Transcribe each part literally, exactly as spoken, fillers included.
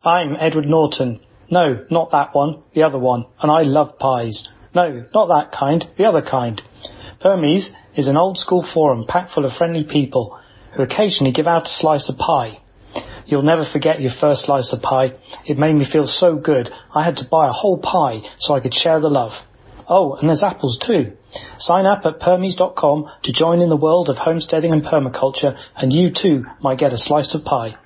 I'm Edward Norton. No, not that one, the other one, and I love pies. No, not that kind, the other kind. Hermes is an old-school forum packed full of friendly people who occasionally give out a slice of pie. You'll never forget your first slice of pie. It made me feel so good, I had to buy a whole pie so I could share the love. Oh, and there's apples too. Sign up at permies dot com to join in the world of homesteading and permaculture, and you too might get a slice of pie.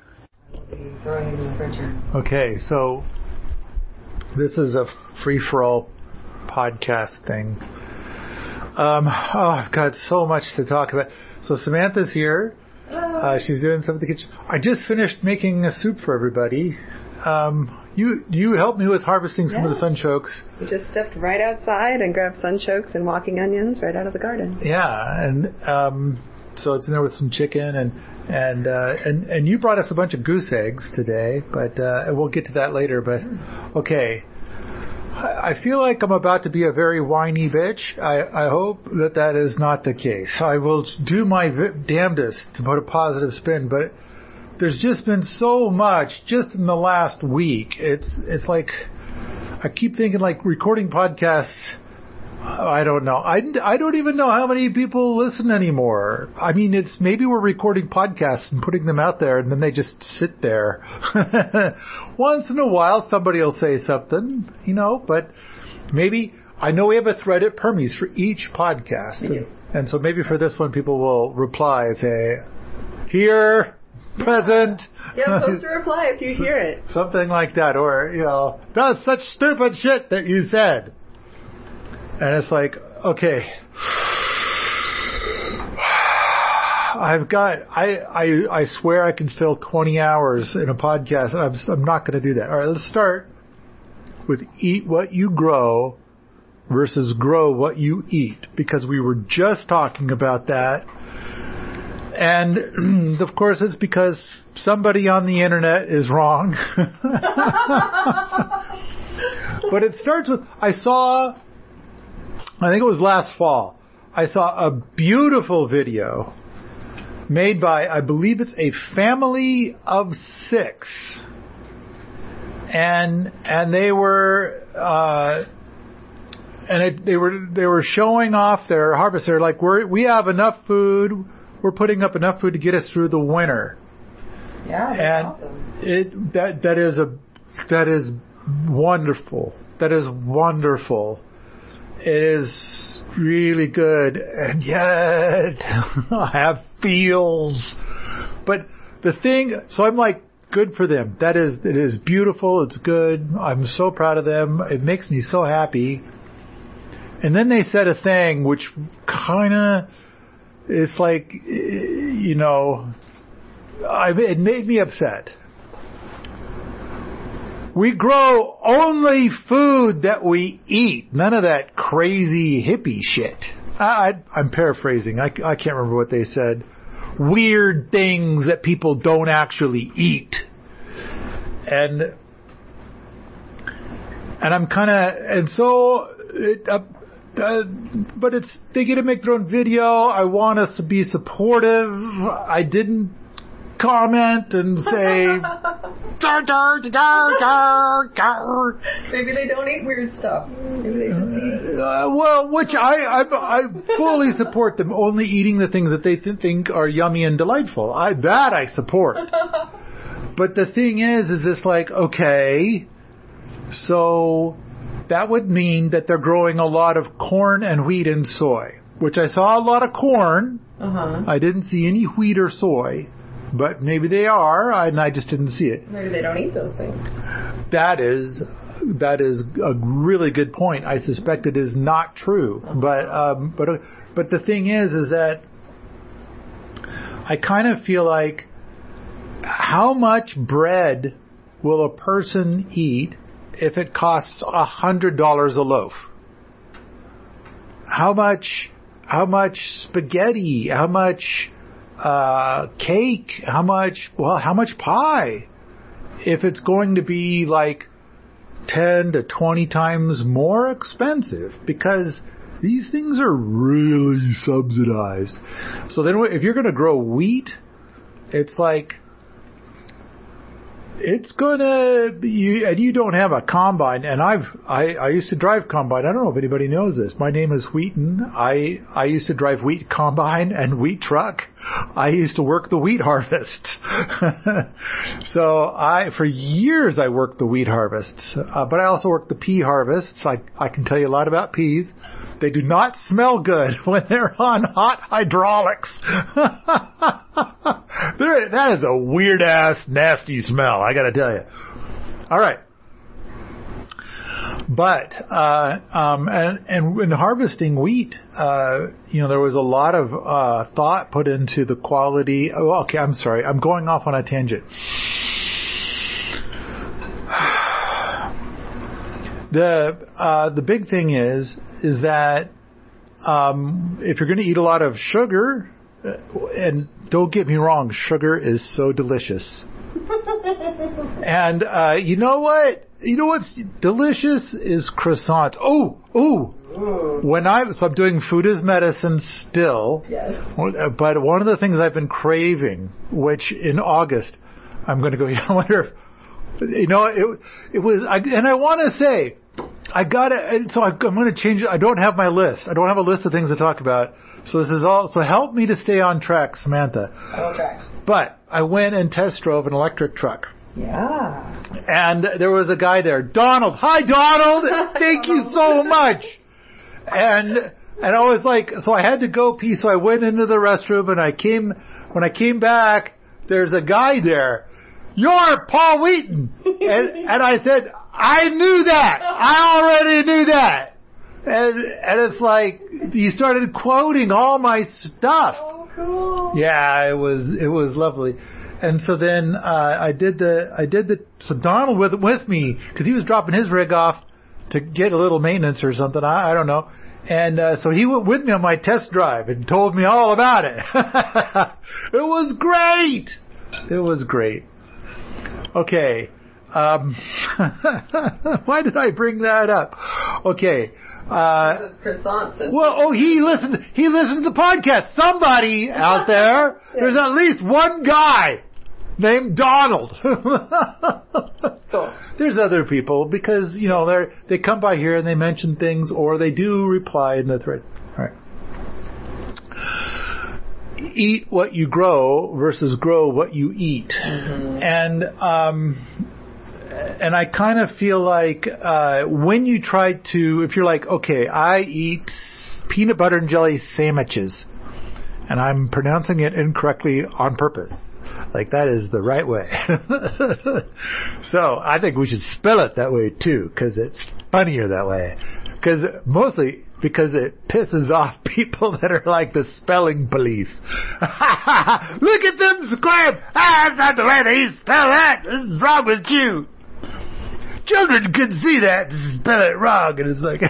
Okay, so this is a free-for-all podcast thing. Um, oh, I've got so much to talk about. So Samantha's here. Uh, she's doing some of the kitchen. I just finished making a soup for everybody. Um, you you helped me with harvesting some yeah. of the sunchokes. We just stepped right outside and grabbed sunchokes and walking onions right out of the garden. Yeah, and um, so it's in there with some chicken and and uh, and and you brought us a bunch of goose eggs today, but uh, we'll get to that later. But okay. I feel like I'm about to be a very whiny bitch. I, I hope that that is not the case. I will do my damnedest to put a positive spin, but there's just been so much just in the last week. It's it's like I keep thinking like recording podcasts. I don't know. I, I don't even know how many people listen anymore. I mean, it's maybe we're recording podcasts and putting them out there and then they just sit there. Once in a while, somebody will say something, you know, but maybe I know we have a thread at Permies for each podcast. And, and so maybe for this one, people will reply and say, here, present. Yeah, post a reply if you hear it. Something like that. Or, you know, that's such stupid shit that you said. And it's like, okay, I've got, I, I, I swear I can fill twenty hours in a podcast, and I'm, I'm not going to do that. All right, let's start with eat what you grow versus grow what you eat, because we were just talking about that. And of course, it's because somebody on the internet is wrong. But it starts with, I saw... I think it was last fall. I saw a beautiful video made by, I believe it's a family of six. And, and they were, uh, and it, they were, they were showing off their harvest. They're like, we're, we have enough food. We're putting up enough food to get us through the winter. Yeah, that's and awesome. it, that, that is a, that is wonderful. That is wonderful. It is really good, and yet I have feels. But the thing, so I'm like, good for them. That is, it is beautiful. It's good. I'm so proud of them. It makes me so happy. And then they said a thing which kind of, it's like, you know, I, it made me upset. We grow only food that we eat. None of that crazy hippie shit. I, I, I'm paraphrasing. I, I can't remember what they said. Weird things that people don't actually eat. And and I'm kind of, and so, it, uh, uh, but it's, they get to make their own video. I want us to be supportive. I didn't comment and say, dar, dar, dar, dar, dar. Maybe they don't eat weird stuff. Maybe they just eat. Uh, well, which I, I I fully support them only eating the things that they th- think are yummy and delightful. I that I support. But the thing is, is this like, okay, so that would mean that they're growing a lot of corn and wheat and soy, which I saw a lot of corn. Uh-huh. I didn't see any wheat or soy. But maybe they are, and I just didn't see it. Maybe they don't eat those things. That is, that is a really good point. I suspect it is not true. Uh-huh. But, um, but, but the thing is, is that I kind of feel like, how much bread will a person eat if it costs a hundred dollars a loaf? How much, how much spaghetti? How much, Uh, cake, how much, well, how much pie? If it's going to be like ten to twenty times more expensive, because these things are really subsidized. So then if you're going to grow wheat, it's like, it's gonna you and you don't have a combine, and I've I, I used to drive combine. I don't know if anybody knows this. My name is Wheaton. I I used to drive wheat combine and wheat truck. I used to work the wheat harvest. So I for years I worked the wheat harvests, uh, but I also worked the pea harvests. I I can tell you a lot about peas. They do not smell good when they're on hot hydraulics. There, that is a weird-ass, nasty smell, I gotta tell you. All right. But, uh, um, and, and when harvesting wheat, uh, you know, there was a lot of, uh, thought put into the quality. Oh, okay, I'm sorry. I'm going off on a tangent. The, uh, the big thing is, is that, um, if you're going to eat a lot of sugar, and don't get me wrong, sugar is so delicious. And, uh, you know what? You know what's delicious is croissants. Oh, oh. When I, so I'm doing food as medicine still. Yes. But one of the things I've been craving, which in August, I'm going to go, I wonder if, you know, it, it was, I, and I want to say, I got it, so I, I'm going to change it. I don't have my list. I don't have a list of things to talk about. So this is all, so help me to stay on track, Samantha. Okay. But I went and test drove an electric truck. Yeah. And there was a guy there, Donald. Hi, Donald. Thank you so much. And, and I was like, so I had to go pee. So I went into the restroom and I came, when I came back, there's a guy there. You're Paul Wheaton. And, and I said, I knew that. I already knew that. And, and it's like, he started quoting all my stuff. Oh, cool. Yeah, it was, it was lovely. And so then, uh, I did the, I did the, so Donald with, with me, cause he was dropping his rig off to get a little maintenance or something. I, I don't know. And, uh, so he went with me on my test drive and told me all about it. It was great. It was great. Okay. Um, why did I bring that up? Okay. Uh, croissants. And well, oh, he listened, he listened to the podcast. Somebody out there, yeah. There's at least one guy named Donald. Cool. There's other people because, you know, they're, they come by here and they mention things or they do reply in the thread. All right. Eat what you grow versus grow what you eat. Mm-hmm. And, um, and I kind of feel like, uh, when you try to, if you're like, okay, I eat peanut butter and jelly sandwiches and I'm pronouncing it incorrectly on purpose. Like that is the right way. So I think we should spell it that way too, cause it's funnier that way. Cause mostly because it pisses off people that are like the spelling police. Look at them squirm! Ah, that's not the way they spell that! This is wrong with you! Children can see that and spell it wrong, and it's like,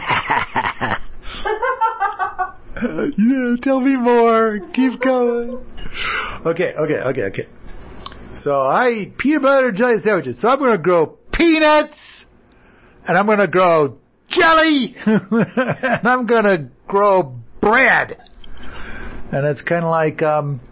yeah, tell me more. Keep going. Okay, okay, okay, okay. So I eat peanut butter and jelly sandwiches. So I'm going to grow peanuts, and I'm going to grow jelly, and I'm going to grow bread. And it's kind of like, um,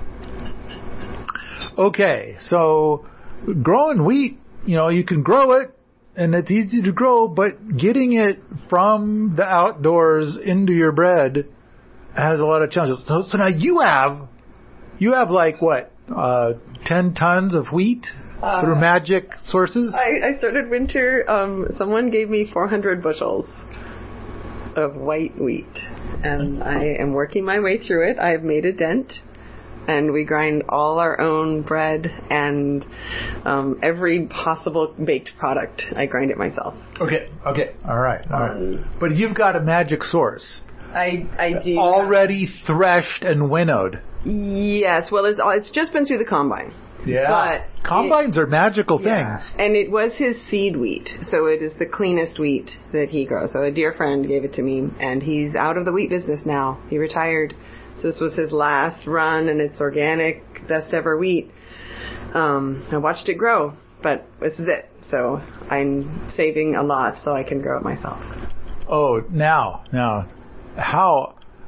okay, so growing wheat, you know, you can grow it, and it's easy to grow, but getting it from the outdoors into your bread has a lot of challenges. So, so now you have, you have like what, uh, ten tons of wheat uh, through magic sources? I, I started winter, um, someone gave me four hundred bushels of white wheat, and I am working my way through it. I've made a dent. And we grind all our own bread and um, every possible baked product. I grind it myself. Okay, okay, all right, all right. Um, but you've got a magic source. I I do. Already have. Threshed and winnowed. Yes, well, it's it's just been through the combine. Yeah, but combines it, are magical yeah. things. And it was his seed wheat, so it is the cleanest wheat that he grows. So a dear friend gave it to me, and he's out of the wheat business now. He retired. So this was his last run, and it's organic, best ever wheat. Um, I watched it grow, but this is it. So I'm saving a lot so I can grow it myself. Oh, now, now, how,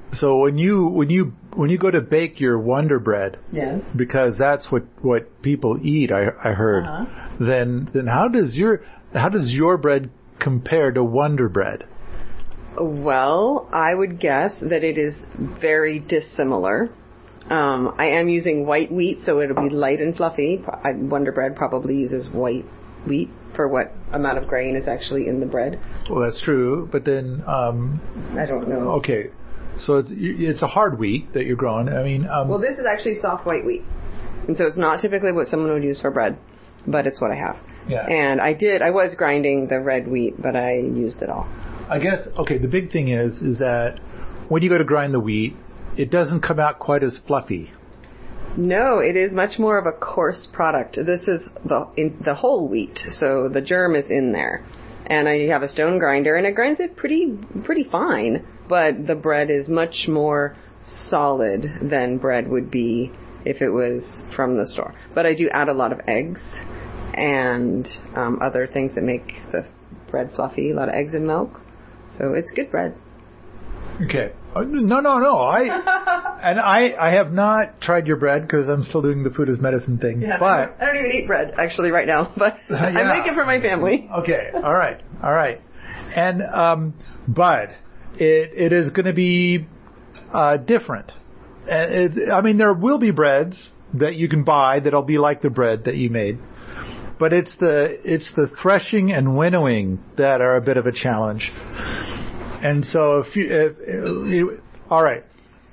so when you when you when you go to bake your Wonder Bread, Yes. because that's what, what people eat, I I heard. Uh-huh. Then then how does your how does your bread compare to Wonder Bread? Well, I would guess that it is very dissimilar. Um, I am using white wheat, so it'll be light and fluffy. I, Wonder Bread probably uses white wheat for what amount of grain is actually in the bread. Well, that's true, but then um, I don't know. Okay, so it's it's a hard wheat that you're growing. I mean, um, Well, this is actually soft white wheat, and so it's not typically what someone would use for bread, but it's what I have. Yeah. And I did. I was grinding the red wheat, but I used it all. I guess okay. The big thing is is that when you go to grind the wheat, it doesn't come out quite as fluffy. No, it is much more of a coarse product. This is the in, the whole wheat, so the germ is in there, and I have a stone grinder, and it grinds it pretty pretty fine. But the bread is much more solid than bread would be if it was from the store. But I do add a lot of eggs and um, other things that make the bread fluffy. A lot of eggs and milk, so it's good bread. Okay. Uh, No, no, no. I and I I have not tried your bread because I'm still doing the food as medicine thing. Yeah, But I don't even eat bread actually right now, but I Yeah. make it for my family. okay, all right, all right. And um, but it it is going to be uh, different. And it, I mean, there will be breads that you can buy that'll be like the bread that you made. But it's the it's the threshing and winnowing that are a bit of a challenge. And so, if you, if, if, all right,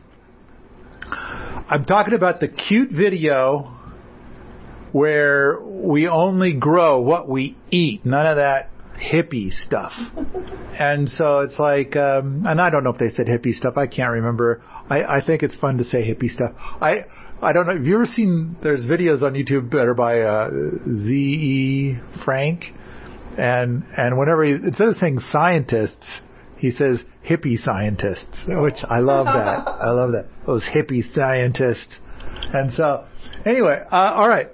I'm talking about the cute video where we only grow what we eat, none of that hippie stuff. And so it's like, um, and I don't know if they said hippie stuff. I can't remember. I, I think it's fun to say hippie stuff. I I don't know. Have you ever seen? There's videos on YouTube that are by uh, Z E Frank, and and whenever he, instead of saying scientists, he says hippie scientists, which I love that. I love that. Those hippie scientists. And so, anyway, uh, all right.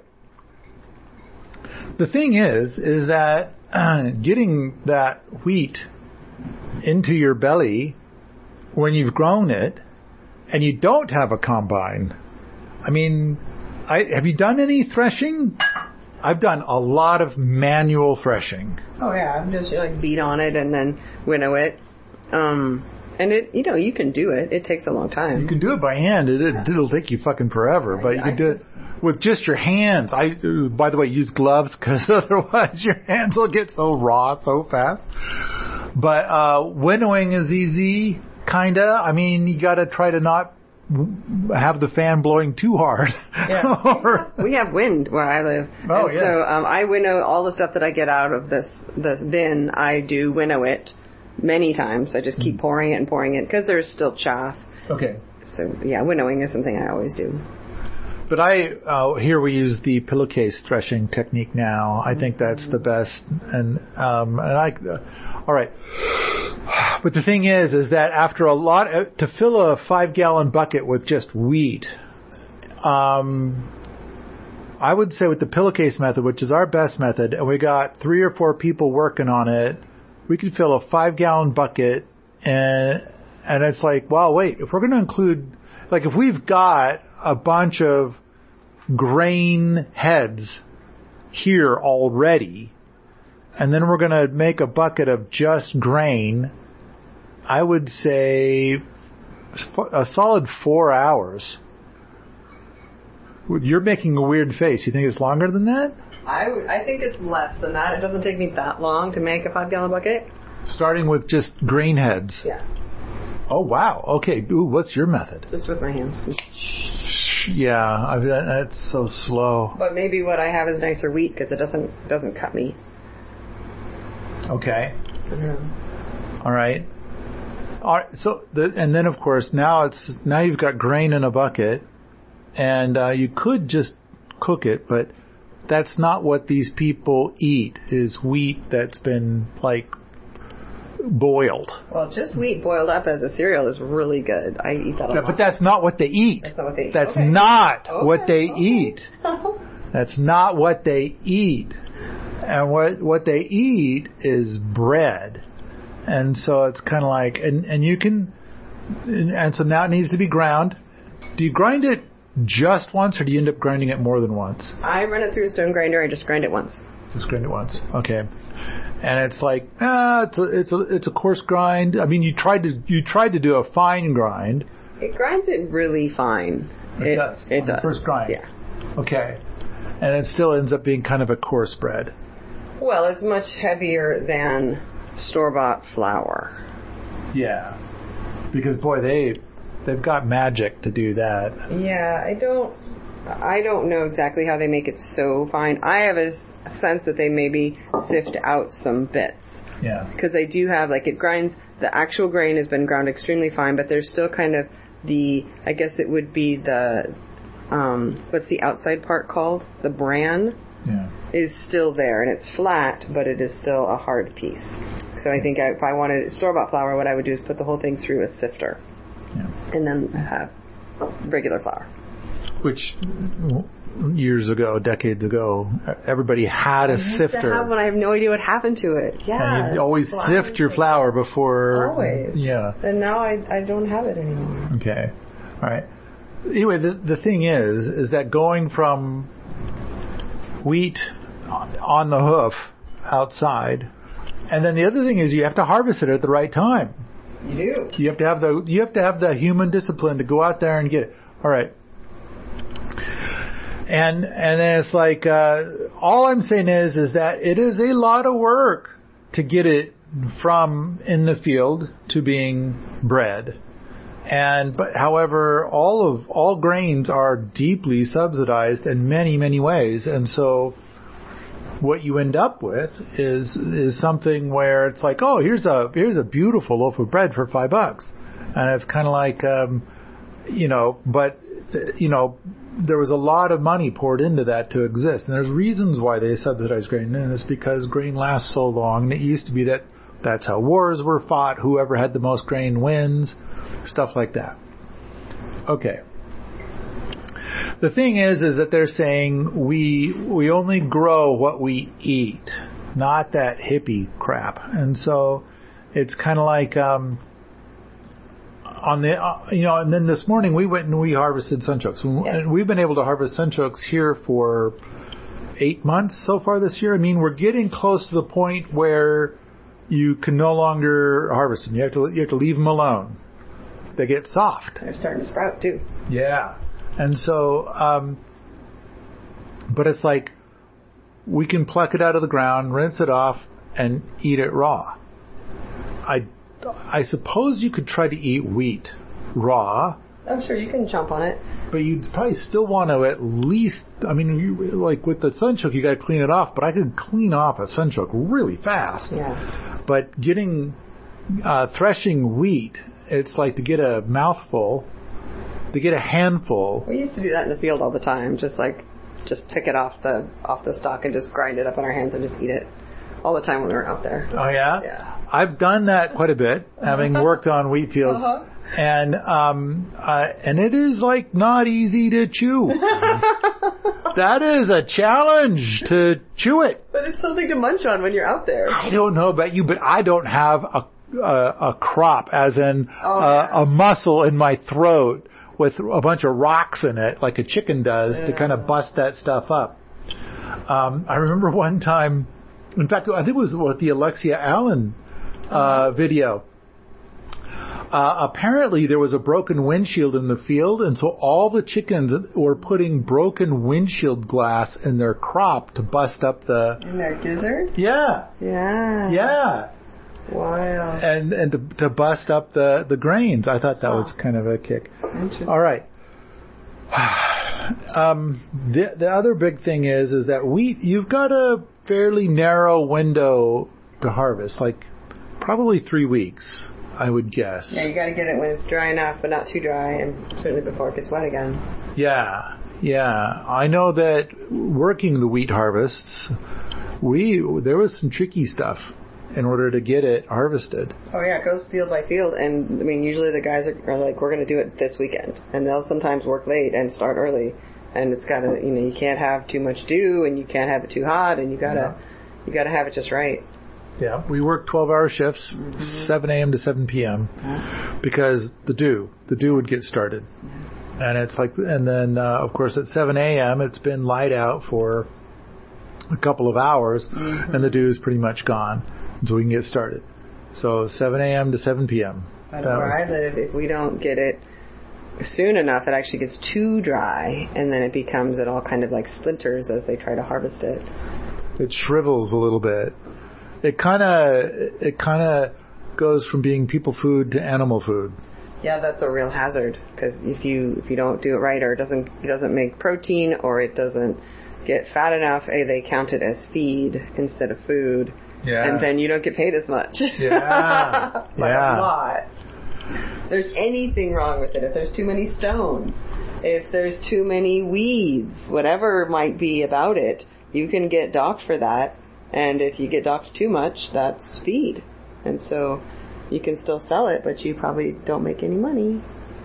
The thing is, is that uh, getting that wheat into your belly when you've grown it and you don't have a combine. I mean, I, have you done any threshing? I've done a lot of manual threshing. Oh yeah, I'm just like beat on it and then winnow it. Um, and it, you know, you can do it. It takes a long time. You can do it by hand. It, it, it'll take you fucking forever, but you can do it with just your hands. I, by the way, use gloves because otherwise your hands will get so raw so fast. But uh, winnowing is easy, kinda. I mean, you got to try to not have the fan blowing too hard. Yeah. or, we have wind where I live. Oh, and yeah. So um, I winnow all the stuff that I get out of this this bin. I do winnow it many times. I just keep pouring it and pouring it because there's still chaff. okay. So yeah, winnowing is something I always do. But I uh, here we use the pillowcase threshing technique now. I think that's the best. And um, and I, uh, all right. But the thing is, is that after a lot uh, to fill a five gallon bucket with just wheat, um, I would say with the pillowcase method, which is our best method, and we got three or four people working on it, we could fill a five gallon bucket, and and it's like, wow, wait, if we're going to include, like, if we've got a bunch of grain heads here already, and then we're going to make a bucket of just grain, I would say a solid four hours. You're making a weird face. You think it's longer than that? I, I think it's less than that. It doesn't take me that long to make a five gallon bucket. Starting with just grain heads. Yeah. Oh, wow. Okay. Ooh, what's your method? Just with my hands. Yeah, I, that's so slow. But maybe what I have is nicer wheat because it doesn't doesn't cut me. Okay. I don't know. All right. All right. So, the, and then of course now it's now you've got grain in a bucket, and uh, you could just cook it, but that's not what these people eat. Is wheat that's been like boiled. Well, just wheat boiled up as a cereal is really good. I eat that a lot. But that's not what they eat. That's not what they eat. That's Okay. not Okay. what they Okay. eat. That's not what they eat. And what what they eat is bread. And so it's kind of like, and, and you can and, and so now it needs to be ground. Do you grind it just once, or do you end up grinding it more than once? I run it through a stone grinder. I just grind it once. Just grind it once. Okay. And it's like, ah, it's a, it's a, it's a coarse grind. I mean, you tried to, you tried to do a fine grind. It grinds it really fine. It, it does. It on does. The first grind. Yeah. Okay. And it still ends up being kind of a coarse bread. Well, it's much heavier than store-bought flour. Yeah. Because boy, they, they've got magic to do that. Yeah, I don't, I don't know exactly how they make it so fine. I have a sense that they maybe sift out some bits. Yeah. Because they do have, like, it grinds, the actual grain has been ground extremely fine, but there's still kind of the, I guess it would be the, um, what's the outside part called? The bran. Yeah. Is still there, and it's flat, but it is still a hard piece. So I think I, if I wanted store-bought flour, what I would do is put the whole thing through a sifter. Yeah. And then have regular flour. Which years ago, decades ago, everybody had a I used sifter. To have one. I have no idea what happened to it. Yeah. And you'd always flour. sift your flour before. Always. Yeah. And now I I don't have it anymore. Okay. All right. Anyway, the the thing is, is that going from wheat on the hoof outside, and then the other thing is you have to harvest it at the right time. You do. You have to have the you have to have the human discipline to go out there and get it. All right. And and then it's like uh, all I'm saying is is that it is a lot of work to get it from in the field to being bread. And but however, all of all grains are deeply subsidized in many many ways, and so what you end up with is is something where it's like, oh, here's a here's a beautiful loaf of bread for five bucks, and it's kind of like, um, you know, but you know, there was a lot of money poured into that to exist, and there's reasons why they subsidize grain, and it's because grain lasts so long. And it used to be that that's how wars were fought. Whoever had the most grain wins, stuff like that. Okay. The thing is, is that they're saying we we only grow what we eat, not that hippie crap. And so it's kind of like um, on the uh, you know. And then this morning we went and we harvested sunchokes, yeah. And we've been able to harvest sunchokes here for eight months so far this year. I mean, we're getting close to the point where you can no longer harvest them. You have to you have to leave them alone. They get soft. They're starting to sprout too. Yeah. And so, um, but it's like we can pluck it out of the ground, rinse it off, and eat it raw. I, I suppose you could try to eat wheat raw. I'm sure you can jump on it. But you'd probably still want to at least, I mean, you, like with the sunchoke, you got to clean it off. But I could clean off a sunchoke really fast. Yeah. But getting, uh, threshing wheat, it's like to get a mouthful. To get a handful. We used to do that in the field all the time, just like, just pick it off the off the stalk and just grind it up in our hands and just eat it all the time when we were out there. Oh yeah? Yeah. I've done that quite a bit, having worked on wheat fields. Uh-huh. And um uh, and it is like not easy to chew. That is a challenge to chew it. But it's something to munch on when you're out there. I don't know about you, but I don't have a a, a crop, as in oh, uh, yeah. a muscle in my throat with a bunch of rocks in it, like a chicken does, yeah. to kind of bust that stuff up. Um, I remember one time, in fact, I think it was what the Alexia Allen uh, uh-huh. video. Uh, apparently there was a broken windshield in the field, and so all the chickens were putting broken windshield glass in their crop to bust up the... In their gizzard? Yeah. Yeah. Yeah. Wow. And and to, to bust up the, the grains. I thought that huh. was kind of a kick. Interesting. All right. Um, the the other big thing is is that wheat, you've got a fairly narrow window to harvest, like probably three weeks, I would guess. Yeah, you got to get it when it's dry enough, but not too dry, and certainly before it gets wet again. Yeah, yeah. I know that working the wheat harvests, we there was some tricky stuff in order to get it harvested. Oh yeah, it goes field by field, and I mean usually the guys are, are like, we're going to do it this weekend, and they'll sometimes work late and start early, and it's got to, you know, you can't have too much dew, and you can't have it too hot, and you gotta, yeah. you gotta have it just right. Yeah, we work twelve-hour shifts, mm-hmm. seven a.m. to seven p.m. Yeah. because the dew, the dew would get started. Yeah. And it's like, and then, uh, of course, at seven a.m., it's been light out for a couple of hours, mm-hmm. and the dew is pretty much gone, so we can get started. So seven a.m. to seven p.m. But where was, I live, if we don't get it soon enough, it actually gets too dry, and then it becomes, it all kind of like splinters as they try to harvest it. It shrivels a little bit. It kind of it kind of goes from being people food to animal food. Yeah, that's a real hazard, because if you if you don't do it right, or it doesn't it doesn't make protein, or it doesn't get fat enough, a they count it as feed instead of food, yeah. and then you don't get paid as much. Yeah, By yeah. a lot. If there's anything wrong with it, if there's too many stones, if there's too many weeds, whatever might be about it, you can get docked for that. And if you get docked too much, that's feed. And so you can still sell it, but you probably don't make any money.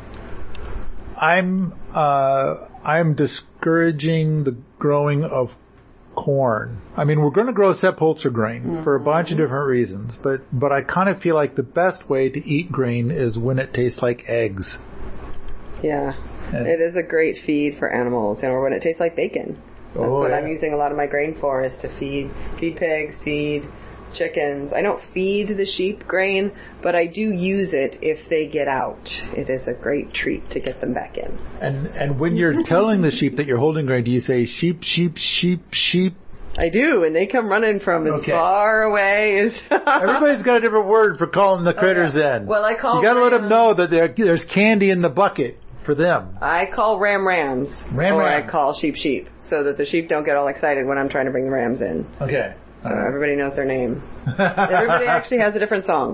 I'm uh, I'm discouraging the growing of corn. I mean, we're going to grow Sepulchre grain mm-hmm. for a bunch of different reasons, but, but I kind of feel like the best way to eat grain is when it tastes like eggs. Yeah, and it is a great feed for animals, or when it tastes like bacon. That's oh, what yeah. I'm using a lot of my grain for, is to feed feed pigs, feed chickens. I don't feed the sheep grain, but I do use it if they get out. It is a great treat to get them back in. And and when you're telling the sheep that you're holding grain, do you say sheep, sheep, sheep, sheep? I do, and they come running from as okay. far away as... Everybody's got a different word for calling the critters oh, yeah. in. Well, I call You got to let them know that there, there's candy in the bucket for them. I call ram rams, ram or rams. I call sheep sheep, so that the sheep don't get all excited when I'm trying to bring the rams in. Okay. So right. everybody knows their name. Everybody actually has a different song.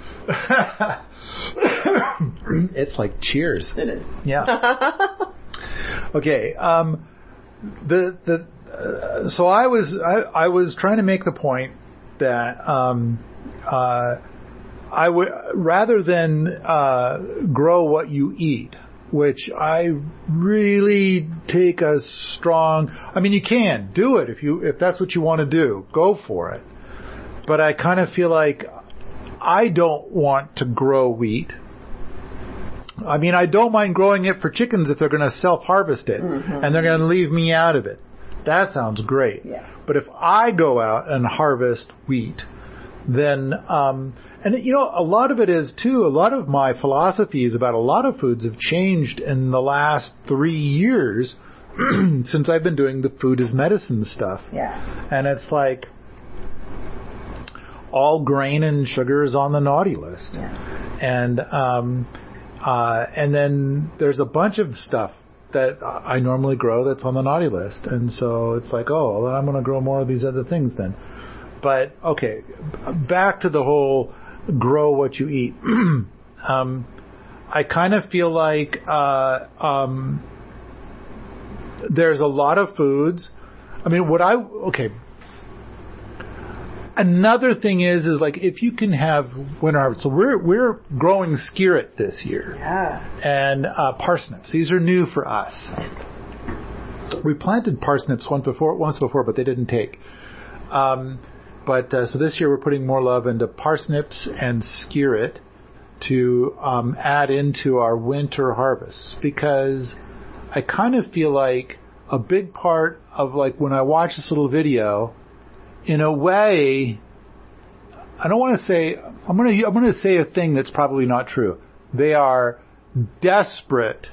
It's like Cheers. It is. Yeah. Okay. Um, the the uh, so I was I, I was trying to make the point that um, uh, I would rather than uh, grow what you eat, which I really take a strong, I mean, you can do it if you, if that's what you want to do, go for it. But I kind of feel like I don't want to grow wheat. I mean, I don't mind growing it for chickens if they're going to self-harvest it, mm-hmm. and they're going to leave me out of it. That sounds great. Yeah. But if I go out and harvest wheat, then, um, and you know, a lot of it is too, a lot of my philosophies about a lot of foods have changed in the last three years since I've been doing the food as medicine stuff. Yeah. And it's like all grain and sugar is on the naughty list. Yeah. And, um, uh, and then there's a bunch of stuff that I normally grow that's on the naughty list. And so it's like, oh, well, I'm going to grow more of these other things then. But, okay, back to the whole grow what you eat. um, I kind of feel like uh, um, there's a lot of foods. I mean, what I, okay. Another thing is, is like if you can have winter harvest. So we're we're growing skirret this year. Yeah. And uh, parsnips. These are new for us. We planted parsnips once before, once before, but they didn't take. Um, but uh, so this year we're putting more love into parsnips and skirret to um, add into our winter harvests, because I kind of feel like a big part of like when I watch this little video, in a way, I don't want to say, I'm going to, I'm going to say a thing that's probably not true. They are desperate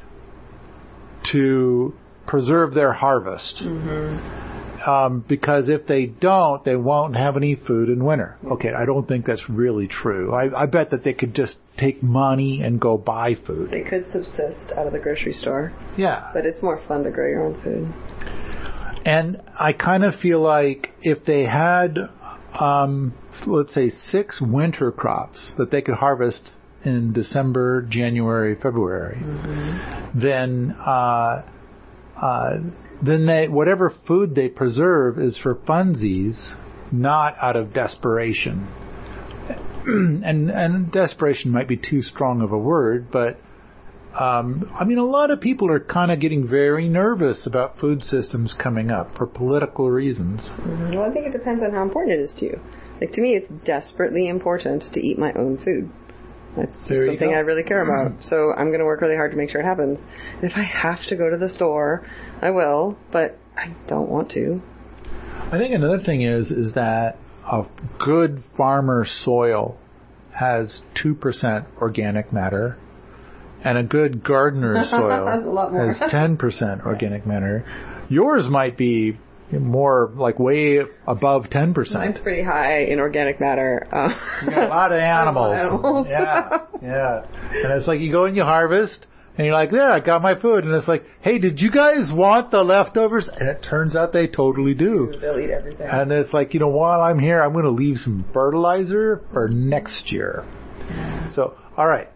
to preserve their harvest. Mm-hmm. Um, because if they don't, they won't have any food in winter. Okay, I don't think that's really true. I, I bet that they could just take money and go buy food. They could subsist out of the grocery store. Yeah. But it's more fun to grow your own food. And I kind of feel like if they had, um, let's say, six winter crops that they could harvest in December, January, February, mm-hmm. then uh, uh, then they, whatever food they preserve is for funsies, not out of desperation. and and desperation might be too strong of a word, but Um, I mean, a lot of people are kind of getting very nervous about food systems coming up for political reasons. Mm-hmm. Well, I think it depends on how important it is to you. Like, to me, it's desperately important to eat my own food. That's just There you something go. I really care about. So I'm going to work really hard to make sure it happens. And if I have to go to the store, I will, but I don't want to. I think another thing is is that a good farmer soil has two percent organic matter, and a good gardener soil That's a lot more. has ten percent organic matter. Yours might be more like way above ten percent. Mine's pretty high in organic matter. Uh, You got a lot of animals. animals. Yeah, yeah. And it's like you go and you harvest, and you're like, there, I got my food. And it's like, hey, did you guys want the leftovers? And it turns out they totally do. They'll eat everything. And it's like, you know, while I'm here, I'm going to leave some fertilizer for next year. So, all right.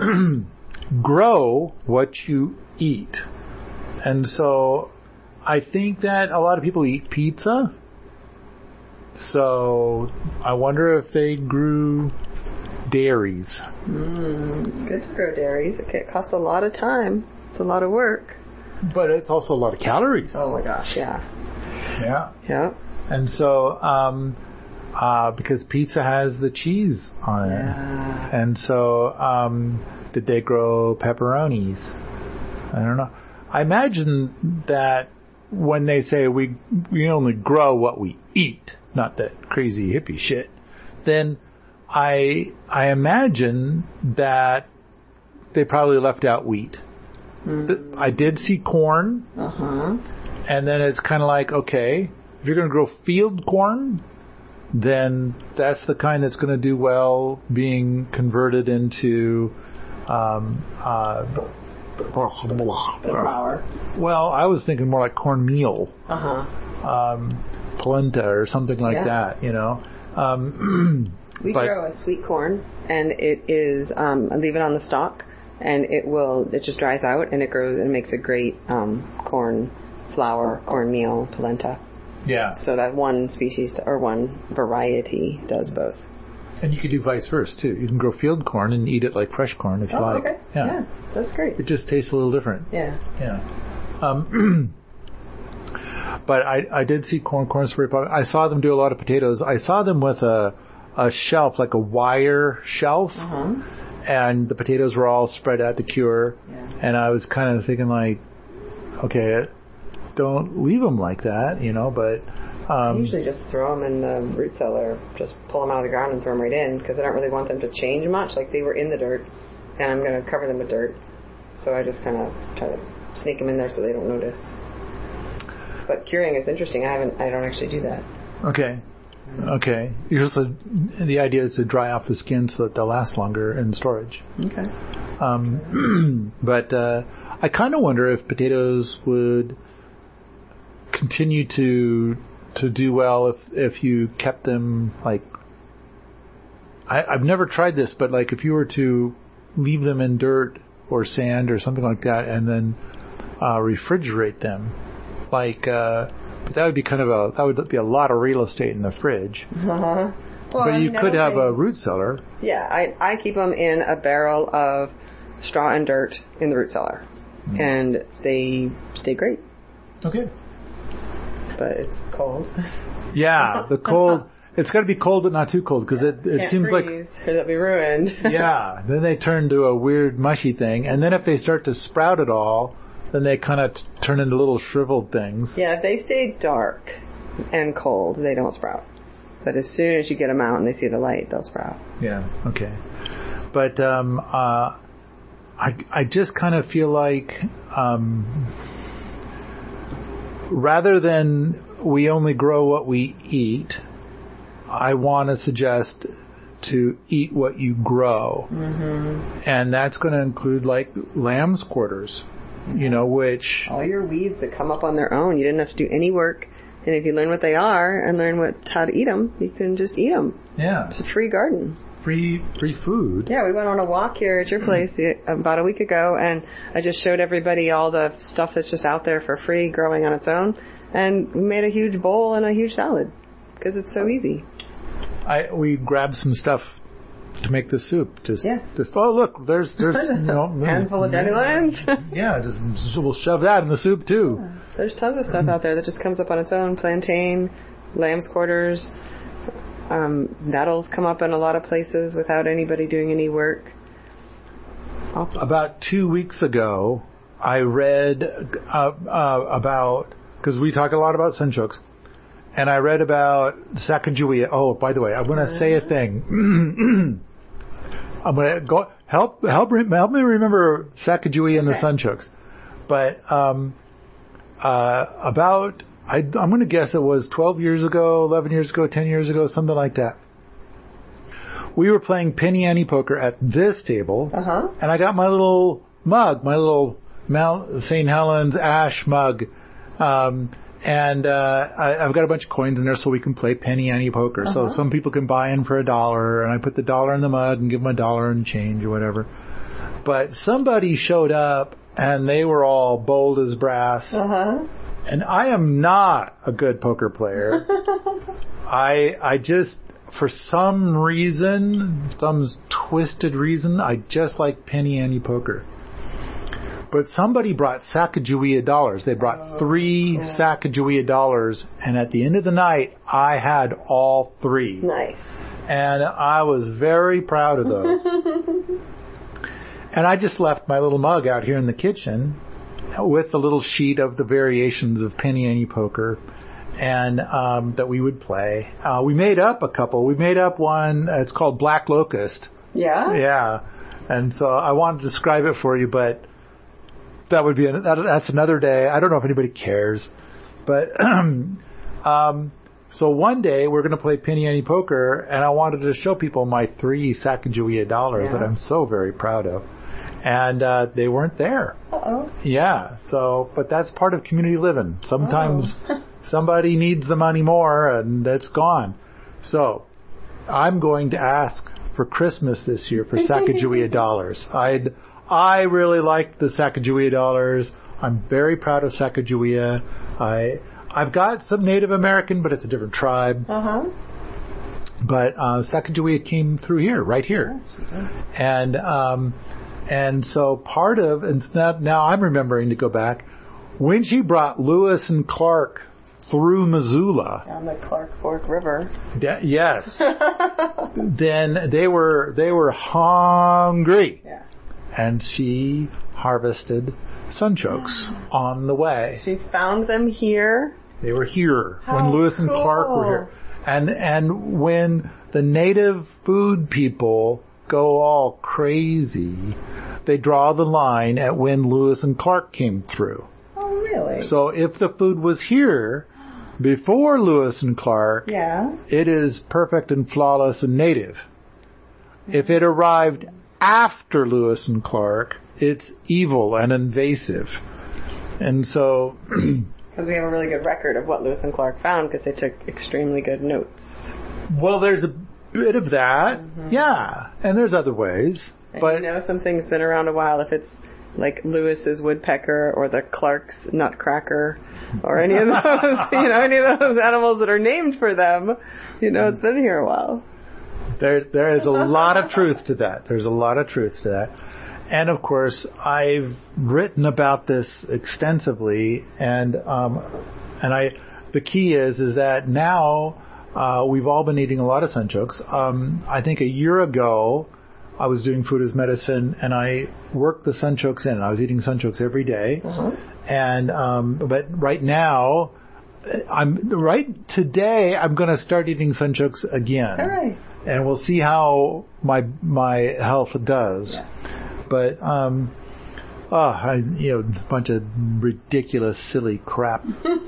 Grow what you eat. And so I think that a lot of people eat pizza. So I wonder if they grew dairies. Mm, it's good to grow dairies. It costs a lot of time. It's a lot of work. But it's also a lot of calories. Oh my gosh, yeah. Yeah. Yeah. And so, um, uh, because pizza has the cheese on it. Yeah. And so, um, did they grow pepperonis? I don't know. I imagine that when they say we we only grow what we eat, not that crazy hippie shit, then I I imagine that they probably left out wheat. Mm. I did see corn, Uh-huh. and then it's kind of like, okay, if you're going to grow field corn, then that's the kind that's going to do well being converted into um, uh, The flour. well, I was thinking more like cornmeal, Uh-huh. um, polenta or something like Yeah. that, you know. Um, We but, grow a sweet corn, and it is, um, I leave it on the stalk, and it will, it just dries out, and it grows, and makes a great um, corn flour, cornmeal, polenta. yeah, So that one species, or one variety does both. and you could do vice versa too. You can grow field corn and eat it like fresh corn if you Oh, like. okay. Yeah, that's great. It just tastes a little different. Yeah. Yeah. Um, but I, I did see corn. Corn's very popular. I saw them do a lot of potatoes. I saw them with a a shelf, like a wire shelf, Uh-huh. and the potatoes were all spread out to cure. Yeah. And I was kind of thinking like, okay, don't leave them like that, you know, but... I Um, usually just throw them in the root cellar, just pull them out of the ground and throw them right in, because I don't really want them to change much. Like, they were in the dirt, and I'm going to cover them with dirt. So I just kind of try to sneak them in there so they don't notice. But curing is interesting. I haven't, I don't actually do that. okay. Okay. Usually the idea is to dry off the skin so that they'll last longer in storage. Okay. Um, but uh, I kind of wonder if potatoes would continue to to do well if if you kept them like. I, I've never tried this, but like if you were to leave them in dirt or sand or something like that, and then uh, refrigerate them, like. Uh, but that would be kind of a that would be a lot of real estate in the fridge. Uh-huh. Well, But you I could know have they- a root cellar. Yeah, I I keep them in a barrel of straw and dirt in the root cellar, Mm. and they stay great. Okay. But it's cold. Yeah, the cold. It's got to be cold, but not too cold, because it it Can't seems like freeze, or they'll be ruined. yeah. Then they turn to a weird mushy thing, and then if they start to sprout at all, then they kind of t- turn into little shriveled things. Yeah, if they stay dark and cold, they don't sprout. But as soon as you get them out and they see the light, they'll sprout. Yeah. Okay. But um, uh, I I just kind of feel like um, rather than we only grow what we eat, I want to suggest to eat what you grow, Mm-hmm. and that's going to include like lamb's quarters, you know, which All your weeds that come up on their own, you didn't have to do any work. And if you learn what they are and learn what how to eat them, you can just eat them. yeah, It's a free garden. free free food. Yeah, we went on a walk here at your place about a week ago, and I just showed everybody all the stuff that's just out there for free, growing on its own, and we made a huge bowl and a huge salad because it's so easy. I we grabbed some stuff to make the soup. Just Yeah. just oh look, there's there's you know, Handful of dandelions. yeah, just we'll shove that in the soup too. There's tons of stuff out there that just comes up on its own. Plantain, lamb's quarters, Um, nettles come up in a lot of places without anybody doing any work. Also. About two weeks ago, I read uh, uh, about, because we talk a lot about sunchokes, and I read about Sacagawea. Oh, by the way, I'm going to say a thing. I'm going to go help help help me remember Sacagawea and the okay. sunchokes. But um, uh, about, I, I'm going to guess it was twelve years ago, eleven years ago, ten years ago, something like that. We were playing penny ante poker at this table, uh-huh. and I got my little mug, my little Mount Saint Helens ash mug, um, and uh, I, I've got a bunch of coins in there so we can play penny ante poker. Uh-huh. So some people can buy in for a dollar, and I put the dollar in the mug and give them a dollar and change or whatever. But somebody showed up, and they were all bold as brass. Uh-huh. And I am not a good poker player. I I just, for some reason, some twisted reason, I just like penny ante poker. But somebody brought Sacagawea dollars. They brought three oh, yeah. Sacagawea dollars, and at the end of the night, I had all three. Nice. And I was very proud of those. And I just left my little mug out here in the kitchen with a little sheet of the variations of penny ante poker, and um, that we would play. Uh, we made up a couple. We made up one. Uh, it's called Black Locust. Yeah. Yeah. And so I wanted to describe it for you, but that would be an, that, that's another day. I don't know if anybody cares, but um, so one day we're going to play penny ante poker, and I wanted to show people my three Sacagawea dollars yeah. that I'm so very proud of. And uh, they weren't there. Uh-oh. Yeah. So, but that's part of community living. Sometimes oh. somebody needs the money more, and it's gone. So, I'm going to ask for Christmas this year for Sacagawea dollars. I'd, I really like the Sacagawea dollars. I'm very proud of Sacagawea. I, I've got some Native American, but it's a different tribe. Uh-huh. But uh, Sacagawea came through here, right here, oh, and. Um, And so part of, and now I'm remembering to go back, when she brought Lewis and Clark through Missoula. Down the Clark Fork River. De- yes. Then they were, they were hungry. Yeah. And she harvested sunchokes on the way. She found them here. They were here How when Lewis cool. and Clark were here. And, and when the native food people go all crazy, they draw the line at when Lewis and Clark came through. Oh, really? So if the food was here before Lewis and Clark, yeah. it is perfect and flawless and native. If it arrived after Lewis and Clark, it's evil and invasive. And so... Because we have a really good record of what Lewis and Clark found, because they took extremely good notes. Well, there's a bit of that, mm-hmm. yeah, and there's other ways. And but you know, something's been around a while. If it's like Lewis's woodpecker or the Clark's nutcracker or any of those, you know, any of those animals that are named for them, you know, it's been here a while. There, there is a lot of truth to that. There's a lot of truth to that. And of course, I've written about this extensively, and um, and I, the key is is that now. Uh, we've all been eating a lot of sunchokes. Um, I think a year ago, I was doing food as medicine, and I worked the sunchokes in. I was eating sunchokes every day. Uh-huh. And um, but right now, I'm right today. I'm going to start eating sunchokes again. All right. And we'll see how my my health does. Yeah. But um, oh, I, you know, a bunch of ridiculous, silly crap.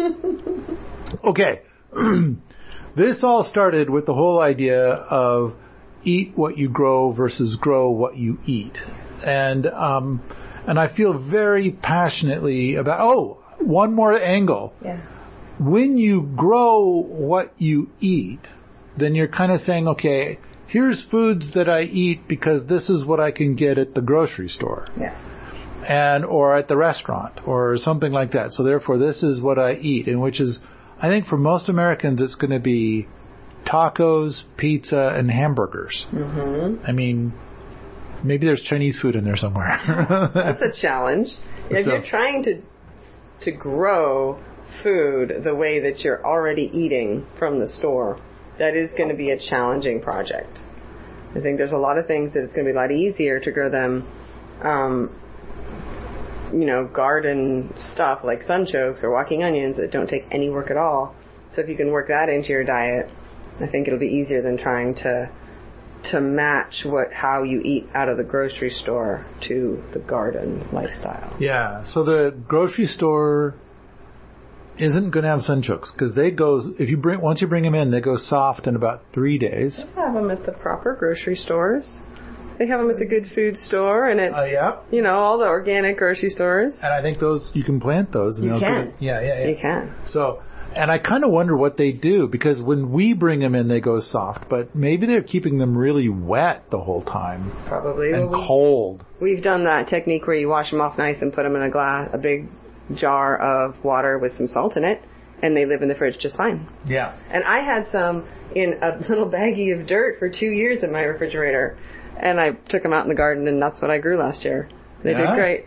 Okay. This all started with the whole idea of eat what you grow versus grow what you eat. And um, and I feel very passionately about, oh, one more angle. Yeah. When you grow what you eat, then you're kind of saying, okay, here's foods that I eat because this is what I can get at the grocery store. Yeah. And or at the restaurant or something like that. So therefore, this is what I eat, and which is, I think for most Americans, it's going to be tacos, pizza, and hamburgers. Mm-hmm. I mean, maybe there's Chinese food in there somewhere. That's a challenge. If so, you're trying to to grow food the way that you're already eating from the store, that is going to be a challenging project. I think there's a lot of things that it's going to be a lot easier to grow them, um, you know, garden stuff like sunchokes or walking onions that don't take any work at all. So if you can work that into your diet, I think it'll be easier than trying to to match what how you eat out of the grocery store to the garden lifestyle. Yeah. So the grocery store isn't going to have sunchokes because they go, if you bring, once you bring them in, they go soft in about three days. They have them at the proper grocery stores. They have them at the Good Food store and at, uh, yeah. you know, all the organic grocery stores. And I think those, you can plant those. And you can. It, yeah, yeah, yeah. You can. So, and I kind of wonder what they do because when we bring them in, they go soft, but maybe they're keeping them really wet the whole time. Probably. And well, we, cold. We've done that technique where you wash them off nice and put them in a glass, a big jar of water with some salt in it, and they live in the fridge just fine. Yeah. And I had some in a little baggie of dirt for two years in my refrigerator, and I took them out in the garden, and that's what I grew last year. They yeah. did great.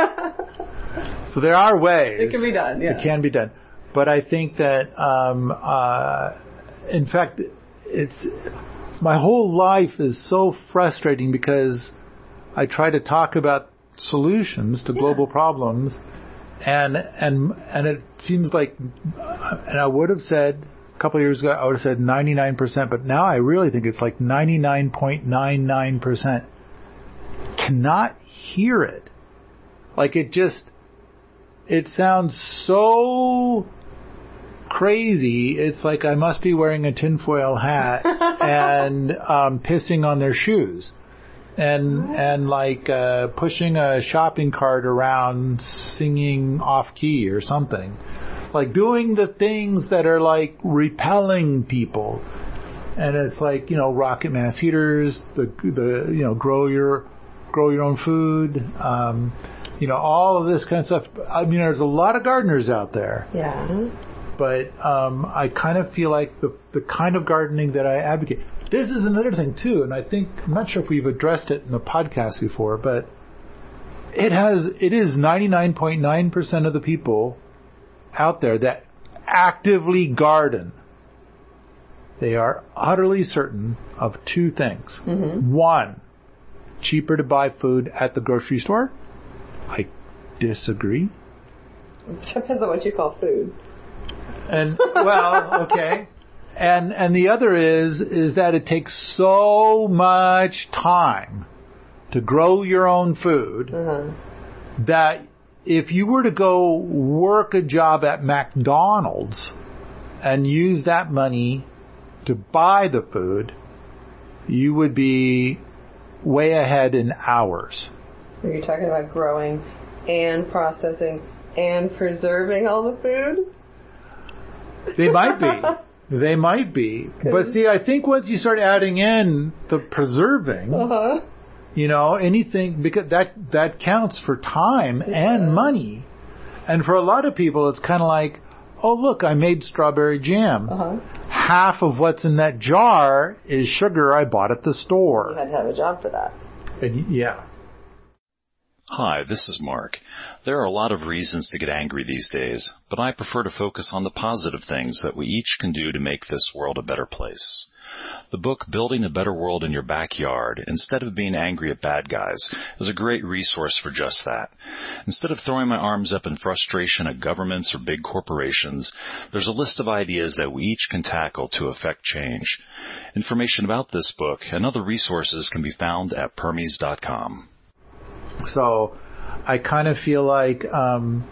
So there are ways. It can be done, yeah. It can be done. But I think that, um, uh, in fact, it's, my whole life is so frustrating because I try to talk about solutions to yeah. global problems, and, and, and it seems like, and I would have said, a couple of years ago, I would have said ninety-nine percent, but now I really think it's like ninety-nine point nine nine percent cannot hear it. Like it just, it sounds so crazy. It's like I must be wearing a tinfoil hat and um, pissing on their shoes, and and like uh, pushing a shopping cart around, singing off key or something, like doing the things that are like repelling people. And it's like, you know, rocket mass heaters, the the you know grow your grow your own food. Um, You know, all of this kind of stuff. I mean, there's a lot of gardeners out there. Yeah. But um, I kind of feel like the the kind of gardening that I advocate. This is another thing, too, and I think, I'm not sure if we've addressed it in the podcast before, but it has, it is ninety-nine point nine percent of the people out there that actively garden. They are utterly certain of two things. Mm-hmm. One, cheaper to buy food at the grocery store. I disagree. Depends on what you call food. And well, okay. And and the other is is that it takes so much time to grow your own food uh-huh. that if you were to go work a job at McDonald's and use that money to buy the food, you would be way ahead in hours. Are you talking about growing and processing and preserving all the food? They might be. They might be. But see, I think once you start adding in the preserving, uh-huh. you know, anything, because that, that counts for time yeah. and money. And for a lot of people, it's kind of like, oh, look, I made strawberry jam. Uh-huh. Half of what's in that jar is sugar I bought at the store. You had to have a job for that. And, yeah. Hi, this is Mark. There are a lot of reasons to get angry these days, but I prefer to focus on the positive things that we each can do to make this world a better place. The book, Building a Better World in Your Backyard, Instead of Being Angry at Bad Guys, is a great resource for just that. Instead of throwing my arms up in frustration at governments or big corporations, there's a list of ideas that we each can tackle to affect change. Information about this book and other resources can be found at permies dot com. So I kind of feel like, um,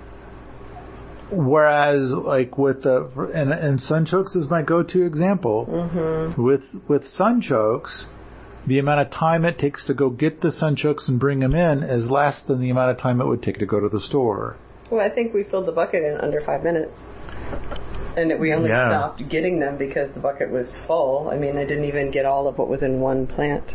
whereas like with the, and, and sunchokes is my go-to example. Mm-hmm. With, with sunchokes, the amount of time it takes to go get the sunchokes and bring them in is less than the amount of time it would take to go to the store. Well, I think we filled the bucket in under five minutes. And we only yeah. stopped getting them because the bucket was full. I mean, I didn't even get all of what was in one plant.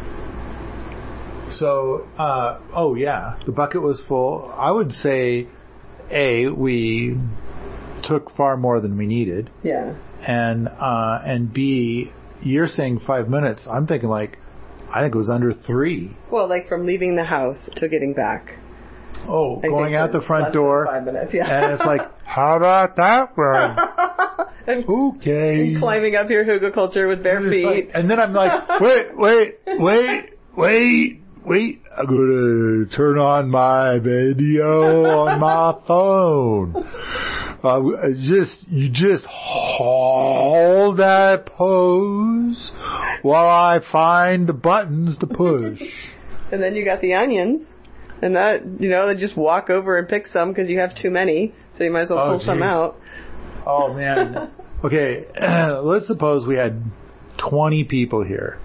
So, uh, oh yeah, the bucket was full. I would say, A, we took far more than we needed. Yeah. And, uh, and B, you're saying five minutes. I'm thinking like, I think it was under three. Well, like from leaving the house to getting back. Oh, I going out the front door. Five minutes, yeah. And it's like, how about that one? and, okay. and climbing up your hugelkultur with bare feet. Like, and then I'm like, wait, wait, wait, wait, wait. I'm going to turn on my video on my phone. Uh, just, you just hold that pose while I find the buttons to push. And then you got the onions. And that, you know, they just walk over and pick some because you have too many. So you might as well oh, pull geez. some out. Oh, man. Okay, uh, let's suppose we had twenty people here.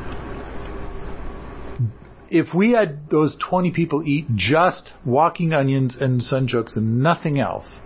If we had those twenty people eat just walking onions and sunchokes and nothing else,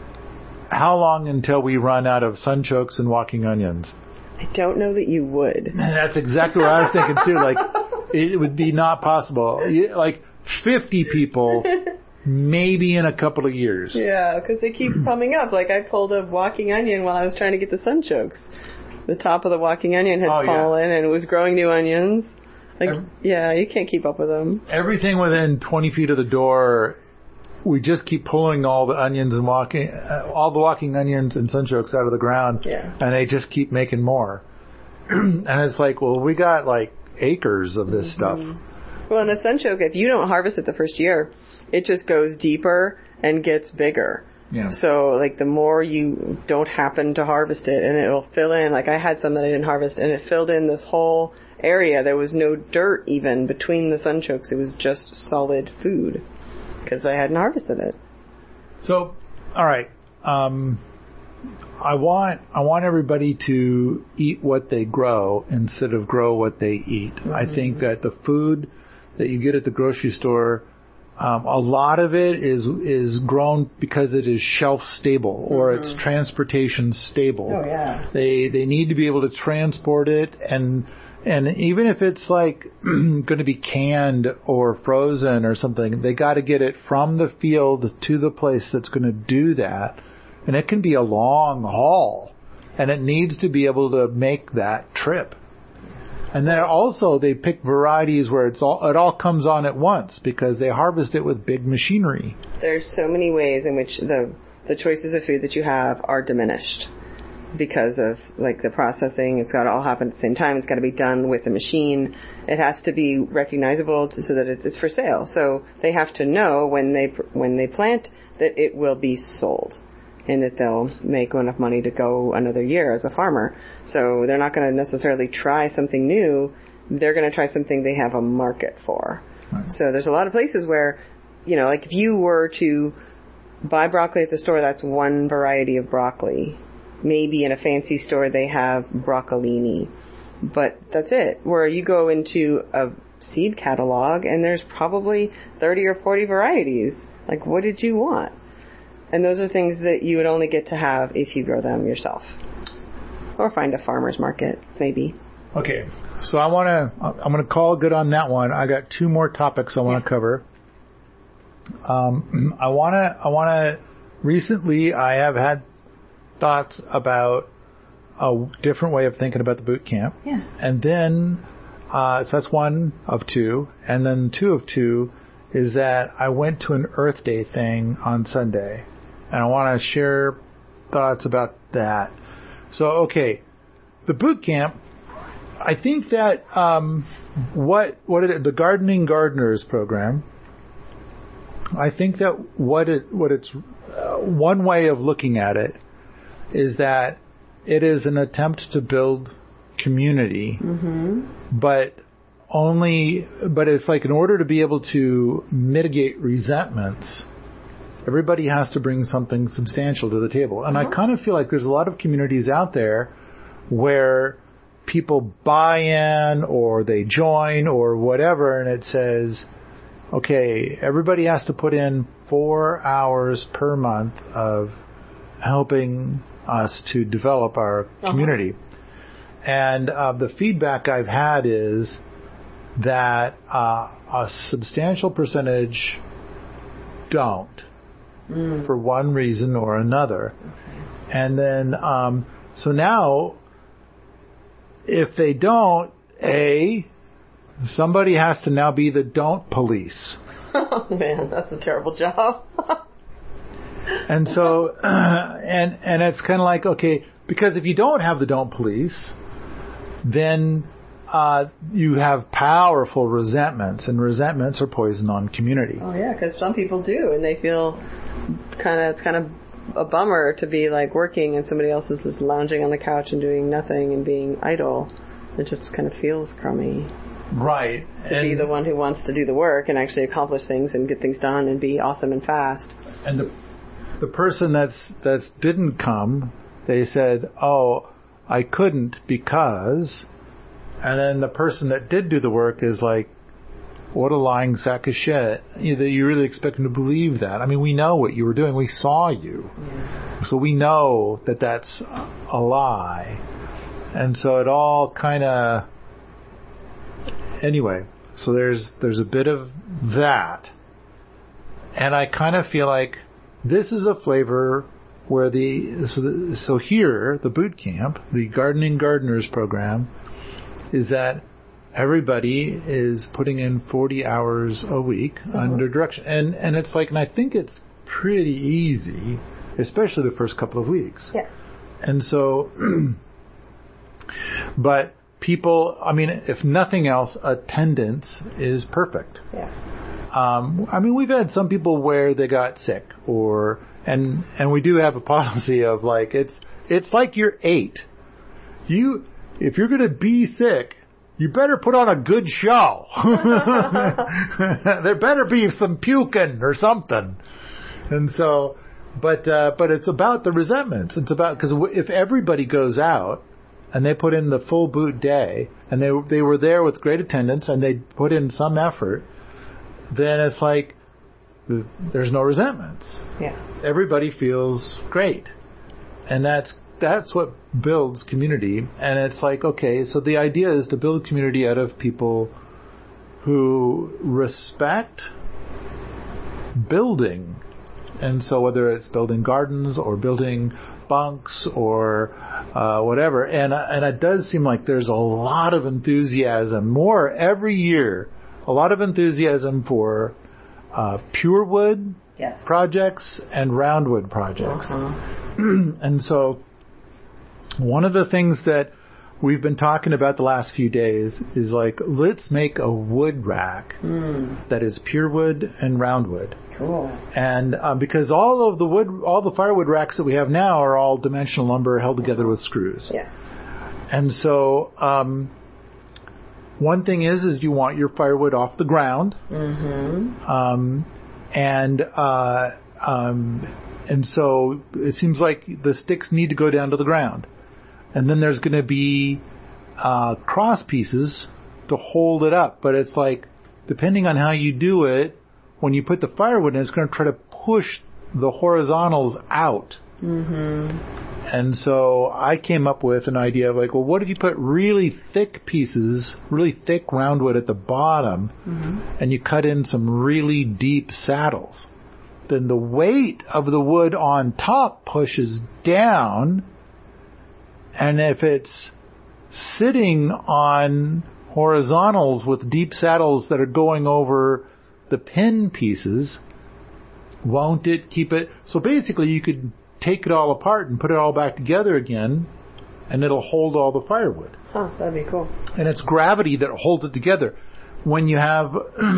how long until we run out of sunchokes and walking onions? I don't know that you would. That's exactly what I was thinking, too. Like, it would be not possible. Like, fifty people, maybe in a couple of years. Yeah, because they keep coming up. Like, I pulled a walking onion while I was trying to get the sunchokes. The top of the walking onion had oh, fallen, yeah. and it was growing new onions. Like, Every, yeah, you can't keep up with them. Everything within twenty feet of the door, we just keep pulling all the onions and walking, uh, all the walking onions and sunchokes out of the ground, yeah. and they just keep making more. And it's like, well, we got like acres of this mm-hmm. stuff. Well, in a sunchoke, if you don't harvest it the first year, it just goes deeper and gets bigger. Yeah. So, like, the more you don't happen to harvest it, and it'll fill in. Like, I had some that I didn't harvest, and it filled in this whole area. There was no dirt even between the sunchokes. It was just solid food because I hadn't harvested it. So, all right. Um, I want I want everybody to eat what they grow instead of grow what they eat. Mm-hmm. I think that the food that you get at the grocery store, um, a lot of it is is grown because it is shelf stable or mm-hmm. it's transportation stable. Oh yeah. They they need to be able to transport it, and and even if it's like going to be canned or frozen or something, they got to get it from the field to the place that's going to do that, and it can be a long haul, and it needs to be able to make that trip. And then also they pick varieties where it's all, it all comes on at once because they harvest it with big machinery. There's so many ways in which the the choices of food that you have are diminished because of like the processing. It's got to all happen at the same time. It's got to be done with a machine. It has to be recognizable to, so that it's, it's for sale. So they have to know when they when they plant that it will be sold, and that they'll make enough money to go another year as a farmer. So they're not going to necessarily try something new. They're going to try something they have a market for. Right. So there's a lot of places where, you know, like if you were to buy broccoli at the store, that's one variety of broccoli. Maybe in a fancy store they have broccolini. But that's it. Where you go into a seed catalog and there's probably thirty or forty varieties. Like, what did you want? And those are things that you would only get to have if you grow them yourself. Or find a farmer's market, maybe. Okay, so I want to, I'm going to call it good on that one. I got two more topics I want to yeah. cover. Um, I want to, I want to, recently I have had thoughts about a different way of thinking about the boot camp. Yeah. And then, uh, so that's one of two. And then two of two is that I went to an Earth Day thing on Sunday. And I want to share thoughts about that. So, okay, the boot camp, I think that um, what what it, the Gardening Gardeners program, I think that what it what it's uh, one way of looking at it is that it is an attempt to build community, mm-hmm. but only but it's like in order to be able to mitigate resentments, everybody has to bring something substantial to the table. And uh-huh. I kind of feel like there's a lot of communities out there where people buy in or they join or whatever, and it says, okay, everybody has to put in four hours per month of helping us to develop our uh-huh. community. And uh, the feedback I've had is that uh, a substantial percentage don't. Mm. For one reason or another. Okay. And then, um, so now, if they don't, A, somebody has to now be the don't police. Oh man, that's a terrible job. And so, uh, and, and it's kind of like, okay, because if you don't have the don't police, then uh, you have powerful resentments, and resentments are poison on community. Oh yeah, because some people do, and they feel kind of it's kind of a bummer to be like working and somebody else is just lounging on the couch and doing nothing and being idle. It just kind of feels crummy. Right. To and be the one who wants to do the work and actually accomplish things and get things done and be awesome and fast. And the the person that's that's didn't come, they said, "Oh, I couldn't because," and then the person that did do the work is like, "What a lying sack of shit! You, that you really expect them to believe that? I mean, we know what you were doing. We saw you, yeah. So we know that that's a lie." And so it all kind of, anyway, so there's there's a bit of that. And I kind of feel like this is a flavor where the, so, the, so here, the boot camp, the Gardening Gardeners program, is that everybody is putting in forty hours a week uh-huh. under direction. And, and it's like, and I think it's pretty easy, especially the first couple of weeks. Yeah. And so... But people, I mean, if nothing else, attendance is perfect. Yeah. Um, I mean, we've had some people where they got sick, or and and we do have a policy of like it's it's like you're eight. You if you're going to be sick, you better put on a good show. There better be some puking or something. And so, but uh, but it's about the resentments. It's about because if everybody goes out. And they put in the full boot day, and they they were there with great attendance, and they put in some effort, then it's like there's no resentments. Yeah. Everybody feels great. And that's that's what builds community. And it's like, okay, so the idea is to build community out of people who respect building. And so whether it's building gardens or building bunks or uh, whatever, and and it does seem like there's a lot of enthusiasm, more every year, a lot of enthusiasm for uh, pure wood yes. projects and roundwood projects. Uh-huh. And so one of the things that we've been talking about the last few days is like, let's make a wood rack mm. that is pure wood and roundwood. Cool. And um, because all of the wood, all the firewood racks that we have now are all dimensional lumber held together with screws. Yeah. And so um, one thing is, is you want your firewood off the ground. Mm-hmm. Um, and uh, um, and so it seems like the sticks need to go down to the ground. And then there's going to be uh, cross pieces to hold it up. But it's like, depending on how you do it, when you put the firewood in, it's going to try to push the horizontals out. Mm-hmm. And so I came up with an idea of like, well, what if you put really thick pieces, really thick roundwood at the bottom, mm-hmm. and you cut in some really deep saddles? Then the weight of the wood on top pushes down. And if it's sitting on horizontals with deep saddles that are going over the pin pieces, won't it keep it? So basically you could take it all apart and put it all back together again, and it'll hold all the firewood. Huh, that'd be cool. And it's gravity that holds it together. When you have,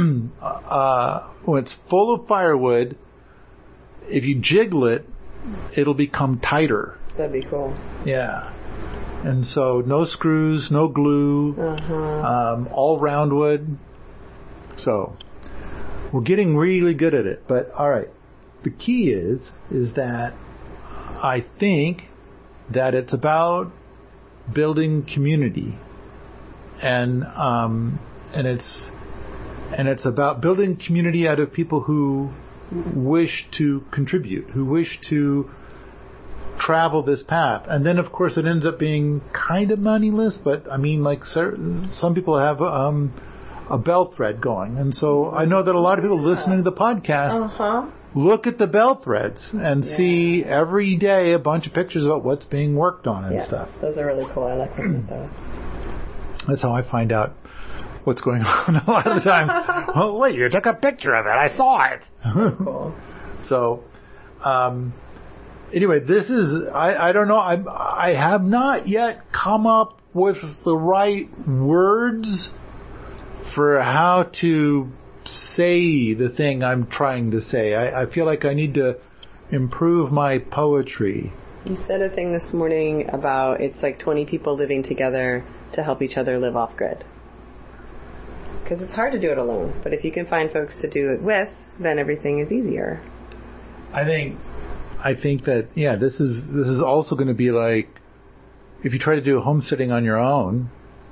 uh, when it's full of firewood, if you jiggle it, it'll become tighter. That'd be cool. Yeah. And so no screws, no glue, uh-huh. um, all roundwood. So we're getting really good at it. But all right, the key is is that I think that it's about building community, and um, and it's and it's about building community out of people who wish to contribute, who wish to travel this path. And then of course it ends up being kind of moneyless, but I mean, like some people have um, a bell thread going, and so I know that a lot of people listening to the podcast uh-huh. look at the bell threads and yeah. see every day a bunch of pictures about what's being worked on and yeah, stuff. Those are really cool. I like looking at those. That's how I find out what's going on a lot of the time. Oh wait, you took a picture of it. I saw it. Cool. So, um, anyway, this is, I, I don't know, I, I have not yet come up with the right words for how to say the thing I'm trying to say. I, I feel like I need to improve my poetry. You said a thing this morning about it's like twenty people living together to help each other live off grid. Because it's hard to do it alone. But if you can find folks to do it with, then everything is easier. I think, I think that, yeah, this is, this is also going to be like, if you try to do homesteading on your own,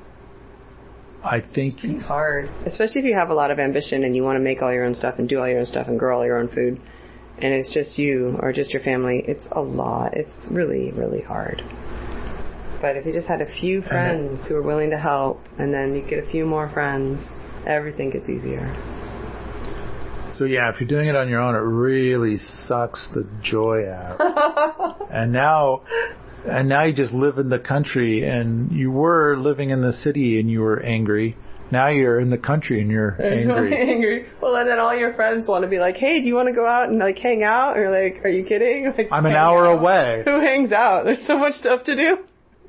I think... It's pretty hard. Especially if you have a lot of ambition and you want to make all your own stuff and do all your own stuff and grow all your own food. And it's just you or just your family. It's a lot. It's really, really hard. But if you just had a few friends who are willing to help, and then you get a few more friends, everything gets easier. So yeah, if you're doing it on your own, it really sucks the joy out. and now, and now you just live in the country, and you were living in the city and you were angry. Now you're in the country and you're angry. angry. Well, and then all your friends want to be like, "Hey, do you want to go out and like hang out?" Or like, "Are you kidding?" Like, I'm an hour out. away. Who hangs out? There's so much stuff to do.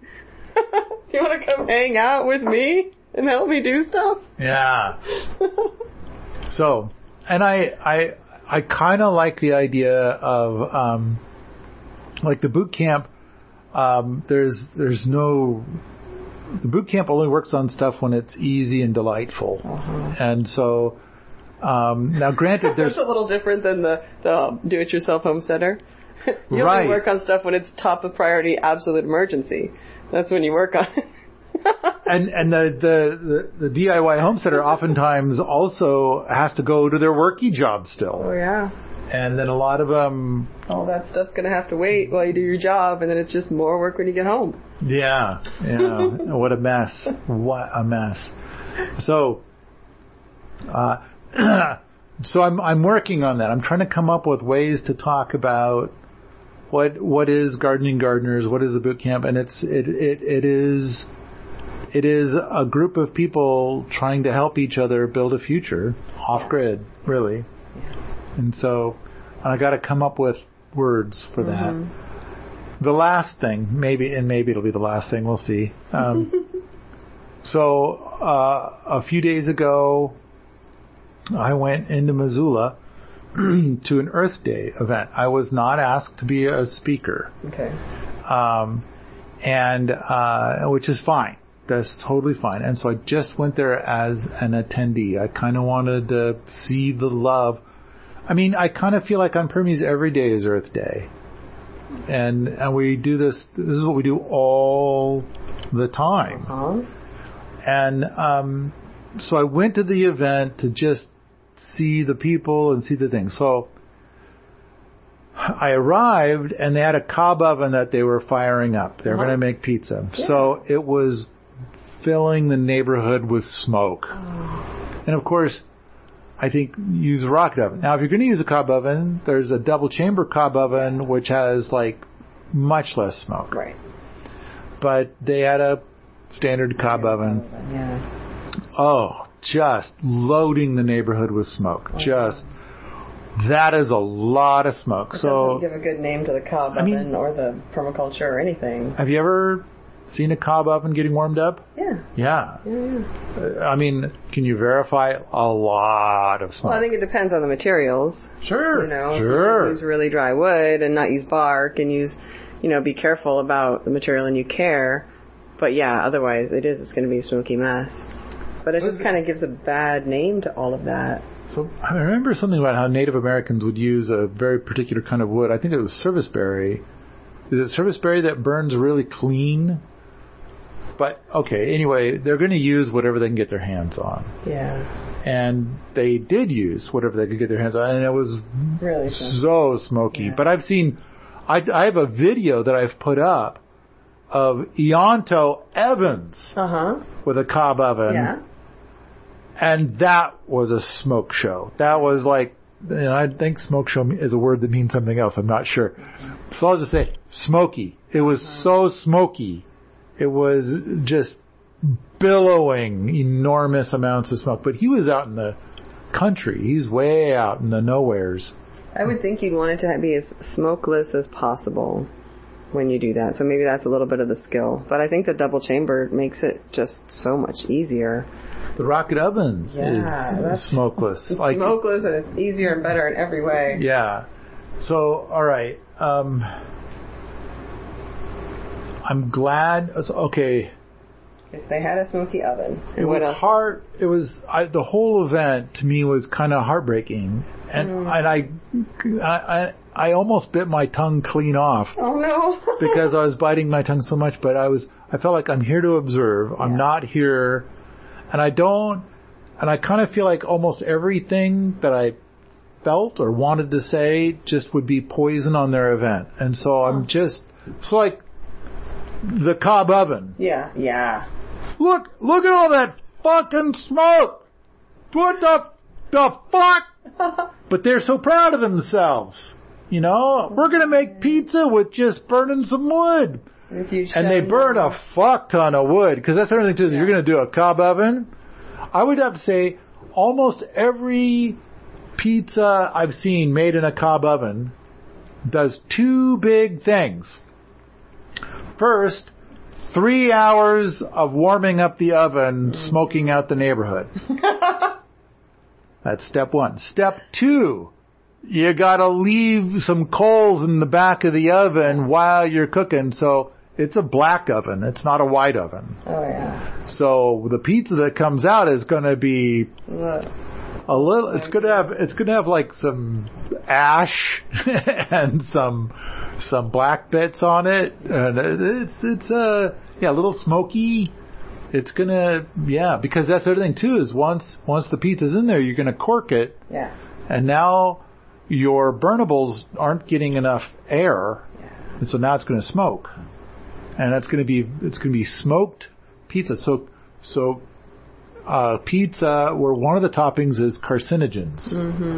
Do you want to come hang out with me and help me do stuff? Yeah. So, and I, I, I kind of like the idea of, um, like the boot camp. Um, there's, there's no, the boot camp only works on stuff when it's easy and delightful. Uh-huh. And so, um, now granted, there's a little different than the, the do-it-yourself homesteader. You right. only work on stuff when it's top of priority, absolute emergency. That's when you work on it. and and the, the, the, the D I Y homesteader oftentimes also has to go to their worky job still. Oh, yeah. And then a lot of them... All that stuff's going to have to wait while you do your job, and then it's just more work when you get home. Yeah. Yeah. What a mess. What a mess. So, uh, so I'm I'm working on that. I'm trying to come up with ways to talk about what what is Gardening Gardeners, what is the boot camp, and it's it it it is it is a group of people trying to help each other build a future off grid, really. And so I got to come up with words for that. Mm-hmm. The last thing, maybe, and maybe it'll be the last thing, we'll see. Um, so uh, a few days ago, I went into Missoula to an Earth Day event. I was not asked to be a speaker. Okay. Um, and uh, which is fine. That's totally fine. And so I just went there as an attendee. I kind of wanted to see the love. I mean, I kind of feel like on Permies every day is Earth Day. And and we do this, this is what we do all the time. Uh-huh. And um, so I went to the event to just see the people and see the things. So I arrived and they had a cob oven that they were firing up. They were uh-huh. going to make pizza. Yeah. So it was filling the neighborhood with smoke. Oh. And of course, I think use a rocket oven. Now, if you're going to use a cob oven, there's a double chamber cob oven which has like much less smoke. Right. But they had a standard cob oven. Yeah. Oh, just loading the neighborhood with smoke. Okay. Just that is a lot of smoke. It so doesn't give a good name to the cob I mean, oven or the permaculture or anything. Have you ever seen a cob oven getting warmed up? Yeah. Yeah. Yeah, yeah. Uh, I mean, can you verify a lot of smoke? Well, I think it depends on the materials. Sure. You know, sure. Use really dry wood and not use bark, and use, you know, be careful about the material and you care. But yeah, otherwise it is, it's going to be a smoky mess. But it just kind of gives a bad name to all of that. So I remember something about how Native Americans would use a very particular kind of wood. I think it was serviceberry. Is it serviceberry that burns really clean? But, okay, anyway, they're going to use whatever they can get their hands on. Yeah. And they did use whatever they could get their hands on, and it was really so smoky. Yeah. But I've seen, I, I have a video that I've put up of Ianto Evans uh-huh. with a cob oven. Yeah. And that was a smoke show. That was like, you know, I think smoke show is a word that means something else. I'm not sure. Mm-hmm. So I'll just say smoky. It was mm-hmm. so smoky. It was just billowing enormous amounts of smoke. But he was out in the country. He's way out in the nowheres. I would think you'd want it to be as smokeless as possible when you do that. So maybe that's a little bit of the skill. But I think the double chamber makes it just so much easier. The rocket oven yeah, is smokeless. It's like, smokeless and it's easier and better in every way. Yeah. So, all right. Um, I'm glad. Okay. Yes, they had a smoky oven. It what was else? hard. It was I, the whole event to me was kind of heartbreaking, and, Mm. and I, I, I almost bit my tongue clean off. Oh no! Because I was biting my tongue so much. But I was, I felt like I'm here to observe. I'm Yeah. not here, and I don't, and I kind of feel like almost everything that I felt or wanted to say just would be poison on their event, and so I'm just, it's like the Cobb oven. Yeah, yeah. Look, look at all that fucking smoke! What the, the fuck? But they're so proud of themselves. You know, we're gonna make pizza with just burning some wood. If you And they burn a fuck ton of wood, because that's the other thing too, is Yeah. you're gonna do a Cobb oven. I would have to say, almost every pizza I've seen made in a Cobb oven does two big things. First, three hours of warming up the oven, smoking out the neighborhood. That's step one. Step two, you gotta leave some coals in the back of the oven while you're cooking, so it's a black oven, it's not a white oven. Oh yeah. So the pizza that comes out is gonna be Look. a little, it's gonna have, it's gonna have like some ash and some, some black bits on it, and it's, it's, uh, yeah, a little smoky. It's gonna, yeah, because that's the other thing too, is once, once the pizza's in there, you're gonna cork it. Yeah. And now your burnables aren't getting enough air. Yeah. And so now it's gonna smoke. And that's gonna be, it's gonna be smoked pizza. So, so, uh, pizza where one of the toppings is carcinogens.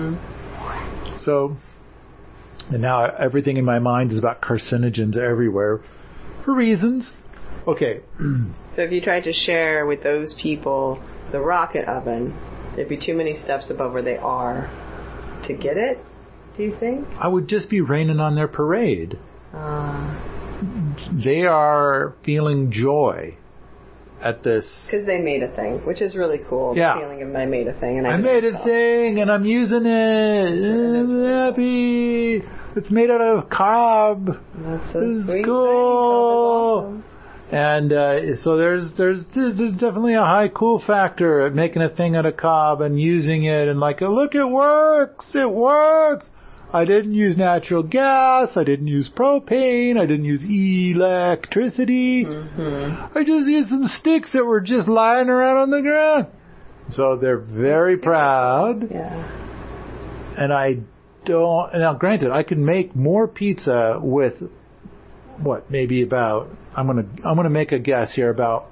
Mm-hmm. So, and now everything in my mind is about carcinogens everywhere for reasons. Okay. So if you tried to share with those people the rocket oven, there'd be too many steps above where they are to get it, do you think? I would just be raining on their parade. Uh, They are feeling joy at this. Because they made a thing, which is really cool. Yeah. The feeling of I made a thing. And I, I did made a myself. thing and I'm using it. I'm happy. It's made out of cob. That's a It's sweet cool. thing. Awesome. And uh, so there's there's there's definitely a high cool factor at making a thing out of cob and using it and like, look, it works, it works. I didn't use natural gas, I didn't use propane, I didn't use electricity. Mm-hmm. I just used some sticks that were just lying around on the ground. So they're very proud. Yeah. And I don't, now granted, I can make more pizza with what, maybe about, I'm gonna, I'm gonna make a guess here, about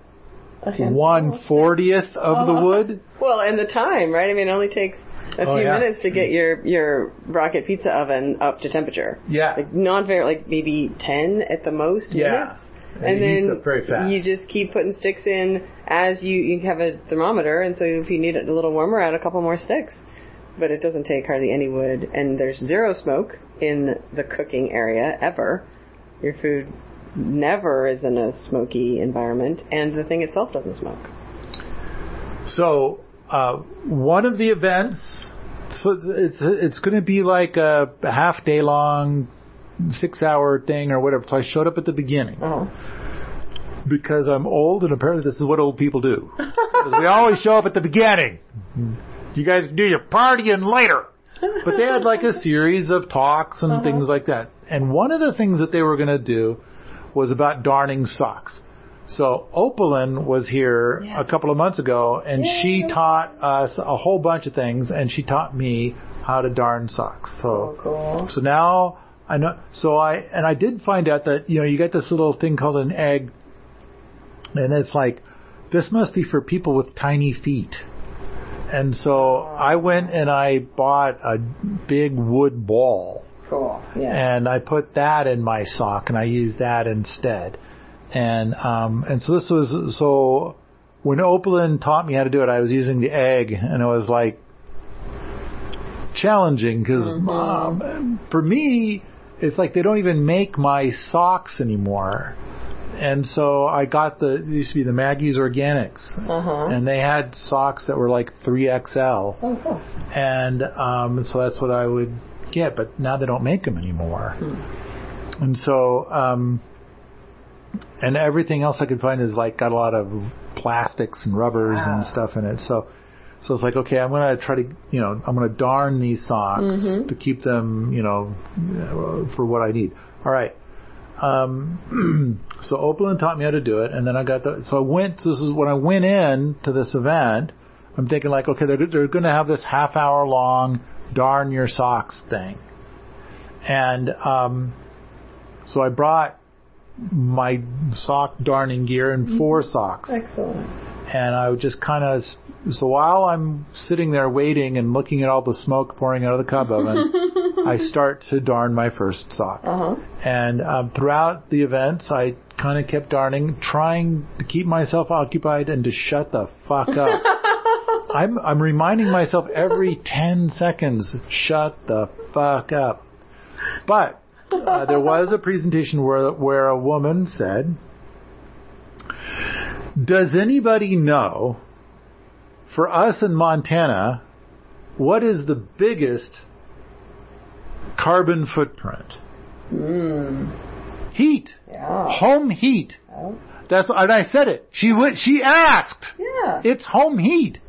one fortieth of the wood. Well, and the time, right? I mean, it only takes a Oh, few yeah. minutes to get your, your rocket pizza oven up to temperature. Yeah. Like not very, like maybe ten at the most Yeah. minutes. And And, it heats then up very fast. you just keep putting sticks in as you, you have a thermometer, and so if you need it a little warmer, add a couple more sticks. But it doesn't take hardly any wood, and there's zero smoke in the cooking area ever. Your food never is in a smoky environment, and the thing itself doesn't smoke. So, uh, one of the events, so it's, it's gonna be like a half day long, six hour thing or whatever. So I showed up at the beginning. Oh. Because I'm old and apparently this is what old people do. Because we always show up at the beginning. You guys can do your partying later. But they had like a series of talks and uh-huh. things like that. And one of the things that they were going to do was about darning socks. So Opalyn was here yeah. a couple of months ago and yeah. she taught us a whole bunch of things and she taught me how to darn socks. So, oh, cool. So now I know, so I, and I did find out that, you know, you get this little thing called an egg and it's like, this must be for people with tiny feet. And so I went and I bought a big wood ball. Cool. Yeah. And I put that in my sock and I used that instead. And, um, and so this was, so when Opalyn taught me how to do it, I was using the egg and it was like, challenging because Mm-hmm. um, for me, it's like they don't even make my socks anymore. And so I got the, it used to be the Maggie's Organics. Uh-huh. And they had socks that were like three X L. Oh, cool. And um, so that's what I would get. But now they don't make them anymore. Hmm. And so, um, and everything else I could find is like got a lot of plastics and rubbers Wow. and stuff in it. So, so it's like, okay, I'm going to try to, you know, I'm going to darn these socks Mm-hmm. to keep them, you know, for what I need. All right. Um, so Opalyn taught me how to do it, and then I got the, so I went, so this is when I went in to this event, I'm thinking like, okay, they're, they're going to have this half hour long darn your socks thing. And, um, so I brought my sock darning gear and four socks. Excellent. And I would just kind of, so while I'm sitting there waiting and looking at all the smoke pouring out of the cub oven, I start to darn my first sock. Uh-huh. And um, throughout the events, I kind of kept darning, trying to keep myself occupied and to shut the fuck up. I'm I'm reminding myself every ten seconds, shut the fuck up. But uh, there was a presentation where where a woman said, "Does anybody know, for us in Montana, what is the biggest carbon footprint?" Mm. Heat. Yeah. Home heat. Oh. That's and I said it. She went, she asked. Yeah. It's home heat.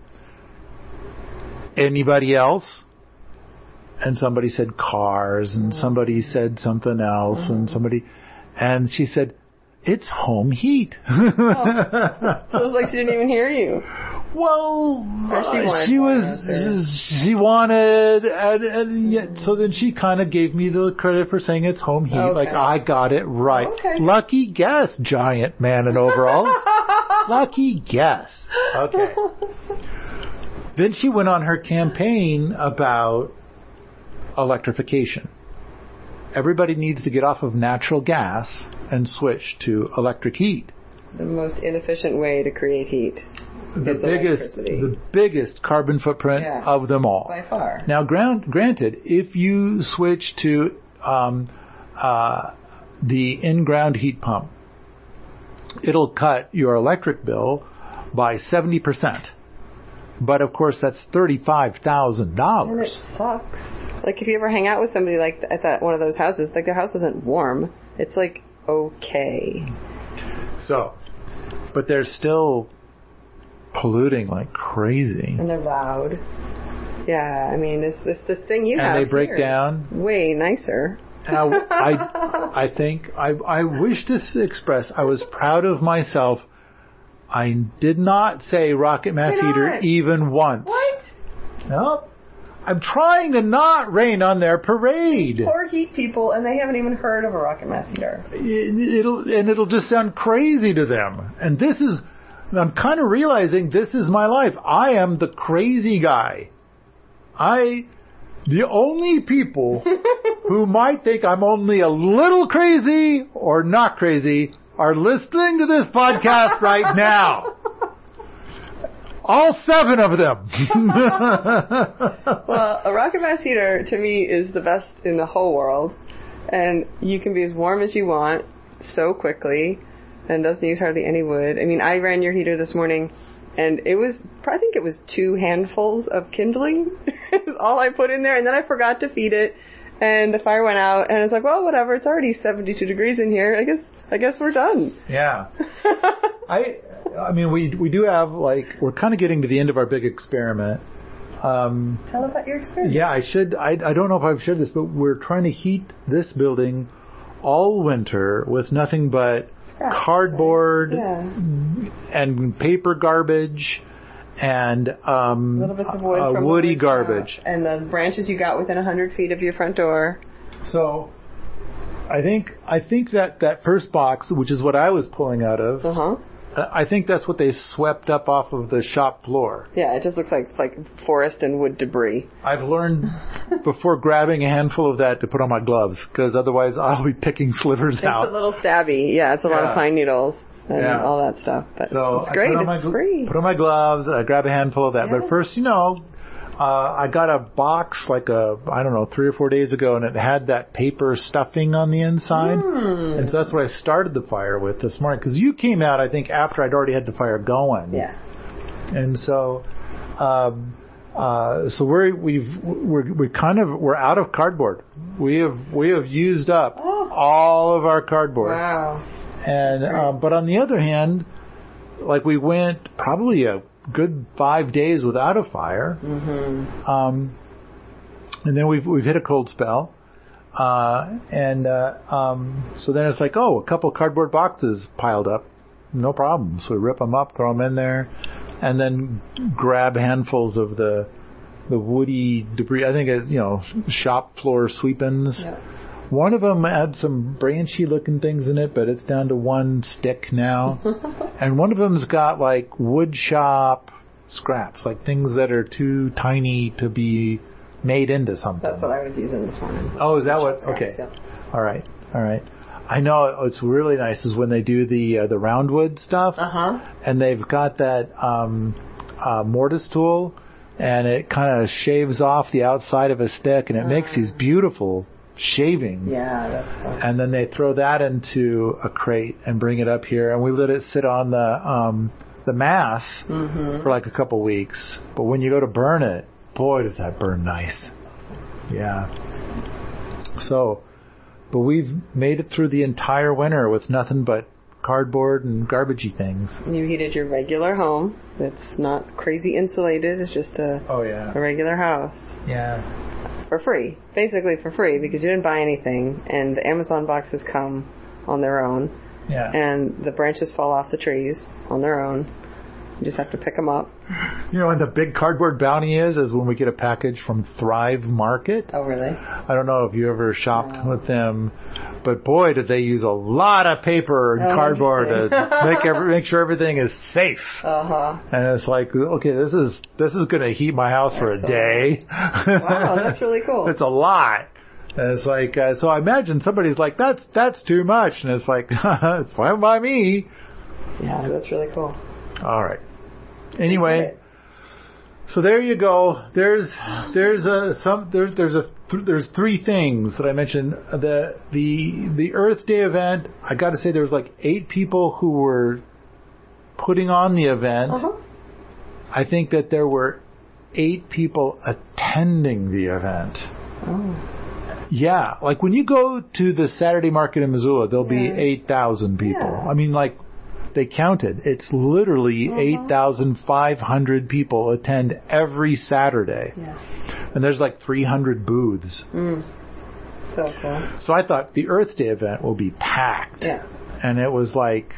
Anybody else? And somebody said cars, and somebody said something else, and somebody, and she said, it's home heat. Oh. So it was like she didn't even hear you. Well, Or she uh, wanted she more was, answers. she wanted, and, and yet, so then she kind of gave me the credit for saying it's home heat. Okay. Like, I got it right. Okay. Lucky guess, giant man in overalls. Lucky guess. Okay. Then she went on her campaign about electrification. Everybody needs to get off of natural gas and switch to electric heat. The most inefficient way to create heat. The is biggest, electricity. the biggest carbon footprint Yeah. of them all. By far. Now, grant, granted, if you switch to um, uh, the in-ground heat pump, it'll cut your electric bill by seventy percent. But of course, that's thirty-five thousand And it dollars. sucks. Like if you ever hang out with somebody like at that one of those houses, like their house isn't warm. It's like okay. So, but they're still polluting like crazy. And they're loud. Yeah, I mean this this this thing you And have they break here down. is way nicer. Now, I, I think, I, I wish to express, I was proud of myself. I did not say rocket mass Why heater not? even once. What? Nope. I'm trying to not rain on their parade. Poor heat people, and they haven't even heard of a rocket mass heater. It, it'll, and it'll just sound crazy to them. And this is, I'm kind of realizing this is my life. I am the crazy guy. I, the only people who might think I'm only a little crazy or not crazy are listening to this podcast right now. All seven of them. Well, a rocket mass heater to me is the best in the whole world, and you can be as warm as you want so quickly, and doesn't use hardly any wood. I mean, I ran your heater this morning, and it was, I think it was two handfuls of kindling, is all I put in there, and then I forgot to feed it, and the fire went out, and I was like, well, whatever, it's already seventy-two degrees in here, I guess, I guess we're done. Yeah. I, I mean, we we do have, like, we're kind of getting to the end of our big experiment. Um, Tell about your experience. yeah, I should, I, I don't know if I've shared this, but we're trying to heat this building all winter with nothing but Scraps, cardboard Yeah. and paper garbage and um, Little bits of wood uh, from woody the wood shop, garbage. and the branches you got within a hundred feet of your front door. So I think I think that that first box, which is what I was pulling out of, Uh huh. uh, I think that's what they swept up off of the shop floor. Yeah, it just looks like like forest and wood debris. I've learned before grabbing a handful of that to put on my gloves, because otherwise I'll be picking slivers It's out. a little stabby. Yeah, it's a lot Yeah. of pine needles and Yeah. all that stuff. But So it's I great. put on my It's gl- free. Put on my gloves. I grab a handful of that. Yeah. But first, you know, uh, I got a box like a, I don't know, three or four days ago, and it had that paper stuffing on the inside. Mm. And so that's what I started the fire with this morning. Because you came out, I think, after I'd already had the fire going. Yeah. And so, um, uh, so we're, we've, we're, we kind of, we're out of cardboard. We have, we have used up Oh. all of our cardboard. Wow. And, um, but on the other hand, like we went probably a good five days without a fire. Mm-hmm. Um, and then we've, we've hit a cold spell. Uh, and, uh, um, so then it's like, oh, a couple cardboard boxes piled up. No problem. So we rip them up, throw them in there, and then grab handfuls of the, the woody debris. I think it's, you know, shop floor sweepings. Yeah. One of them had some branchy looking things in it, but it's down to one stick now. And one of them's got like wood shop scraps, like things that are too tiny to be made into something. That's what I was using this morning. Oh, is that what? Okay. Yeah. All right. All right. I know what's really nice is when they do the uh, the round wood stuff, Uh-huh. and they've got that um, uh, mortise tool, and it kind of shaves off the outside of a stick, and it makes these beautiful shavings. Yeah, that's fun. And then they throw that into a crate and bring it up here, and we let it sit on the um, the mass Mm-hmm. for like a couple weeks. But when you go to burn it, boy, does that burn nice. Yeah. So, but we've made it through the entire winter with nothing but cardboard and garbagey things. You heated your regular home. It's not crazy insulated. It's just a, Oh yeah. a regular house. Yeah. For free. Basically for free because you didn't buy anything. And the Amazon boxes come on their own. Yeah. And the branches fall off the trees on their own. You just have to pick them up. You know, and the big cardboard bounty is, is when we get a package from Thrive Market. Oh, really? I don't know if you ever shopped with them, but boy, did they use a lot of paper and Oh, cardboard to interesting. make every, make sure everything is safe. Uh-huh. And it's like, okay, this is this is going to heat my house for a day. Wow, that's really cool. It's a lot. And it's like, uh, so I imagine somebody's like, that's that's too much, and it's like, it's fine by me. Yeah, that's really cool. All right. Anyway, so there you go. There's there's a some there's there's a th- there's three things that I mentioned. The the the Earth Day event. I got to say there was like eight people who were putting on the event. Uh-huh. I think that there were eight people attending the event. Oh. Yeah, like when you go to the Saturday market in Missoula, there'll be Yeah. eight thousand people. Yeah. I mean, like. They counted. It's literally Uh-huh. eight thousand five hundred people attend every Saturday. Yeah. And there's like three hundred booths. Mm. So cool. So I thought the Earth Day event will be packed. Yeah. And it was like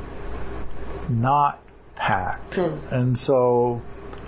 not packed. Hmm. And so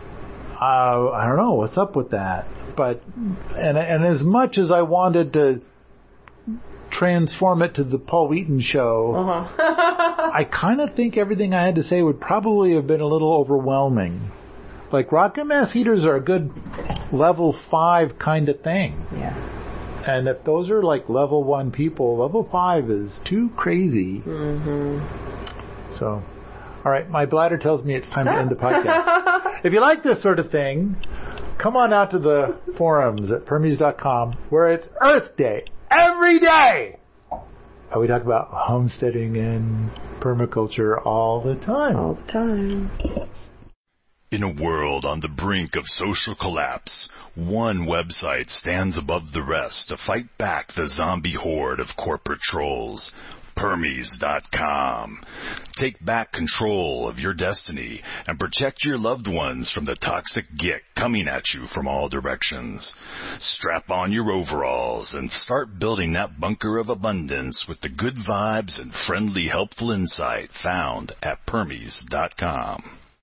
uh, I don't know what's up with that. But and and as much as I wanted to transform it to the Paul Wheaton show, Uh-huh. I kind of think everything I had to say would probably have been a little overwhelming. Like rocket mass heaters are a good level five kind of thing. Yeah. And if those are like level one people, level five is too crazy. Mm-hmm. So, all right, my bladder tells me it's time to end the podcast. If you like this sort of thing, come on out to the forums at Permies dot com where it's Earth Day every day. And we talk about homesteading and permaculture all the time. All the time. In a world on the brink of social collapse, one website stands above the rest to fight back the zombie horde of corporate trolls. Permies dot com. Take back control of your destiny and protect your loved ones from the toxic gick coming at you from all directions. Strap on your overalls and start building that bunker of abundance with the good vibes and friendly, helpful insight found at Permies dot com.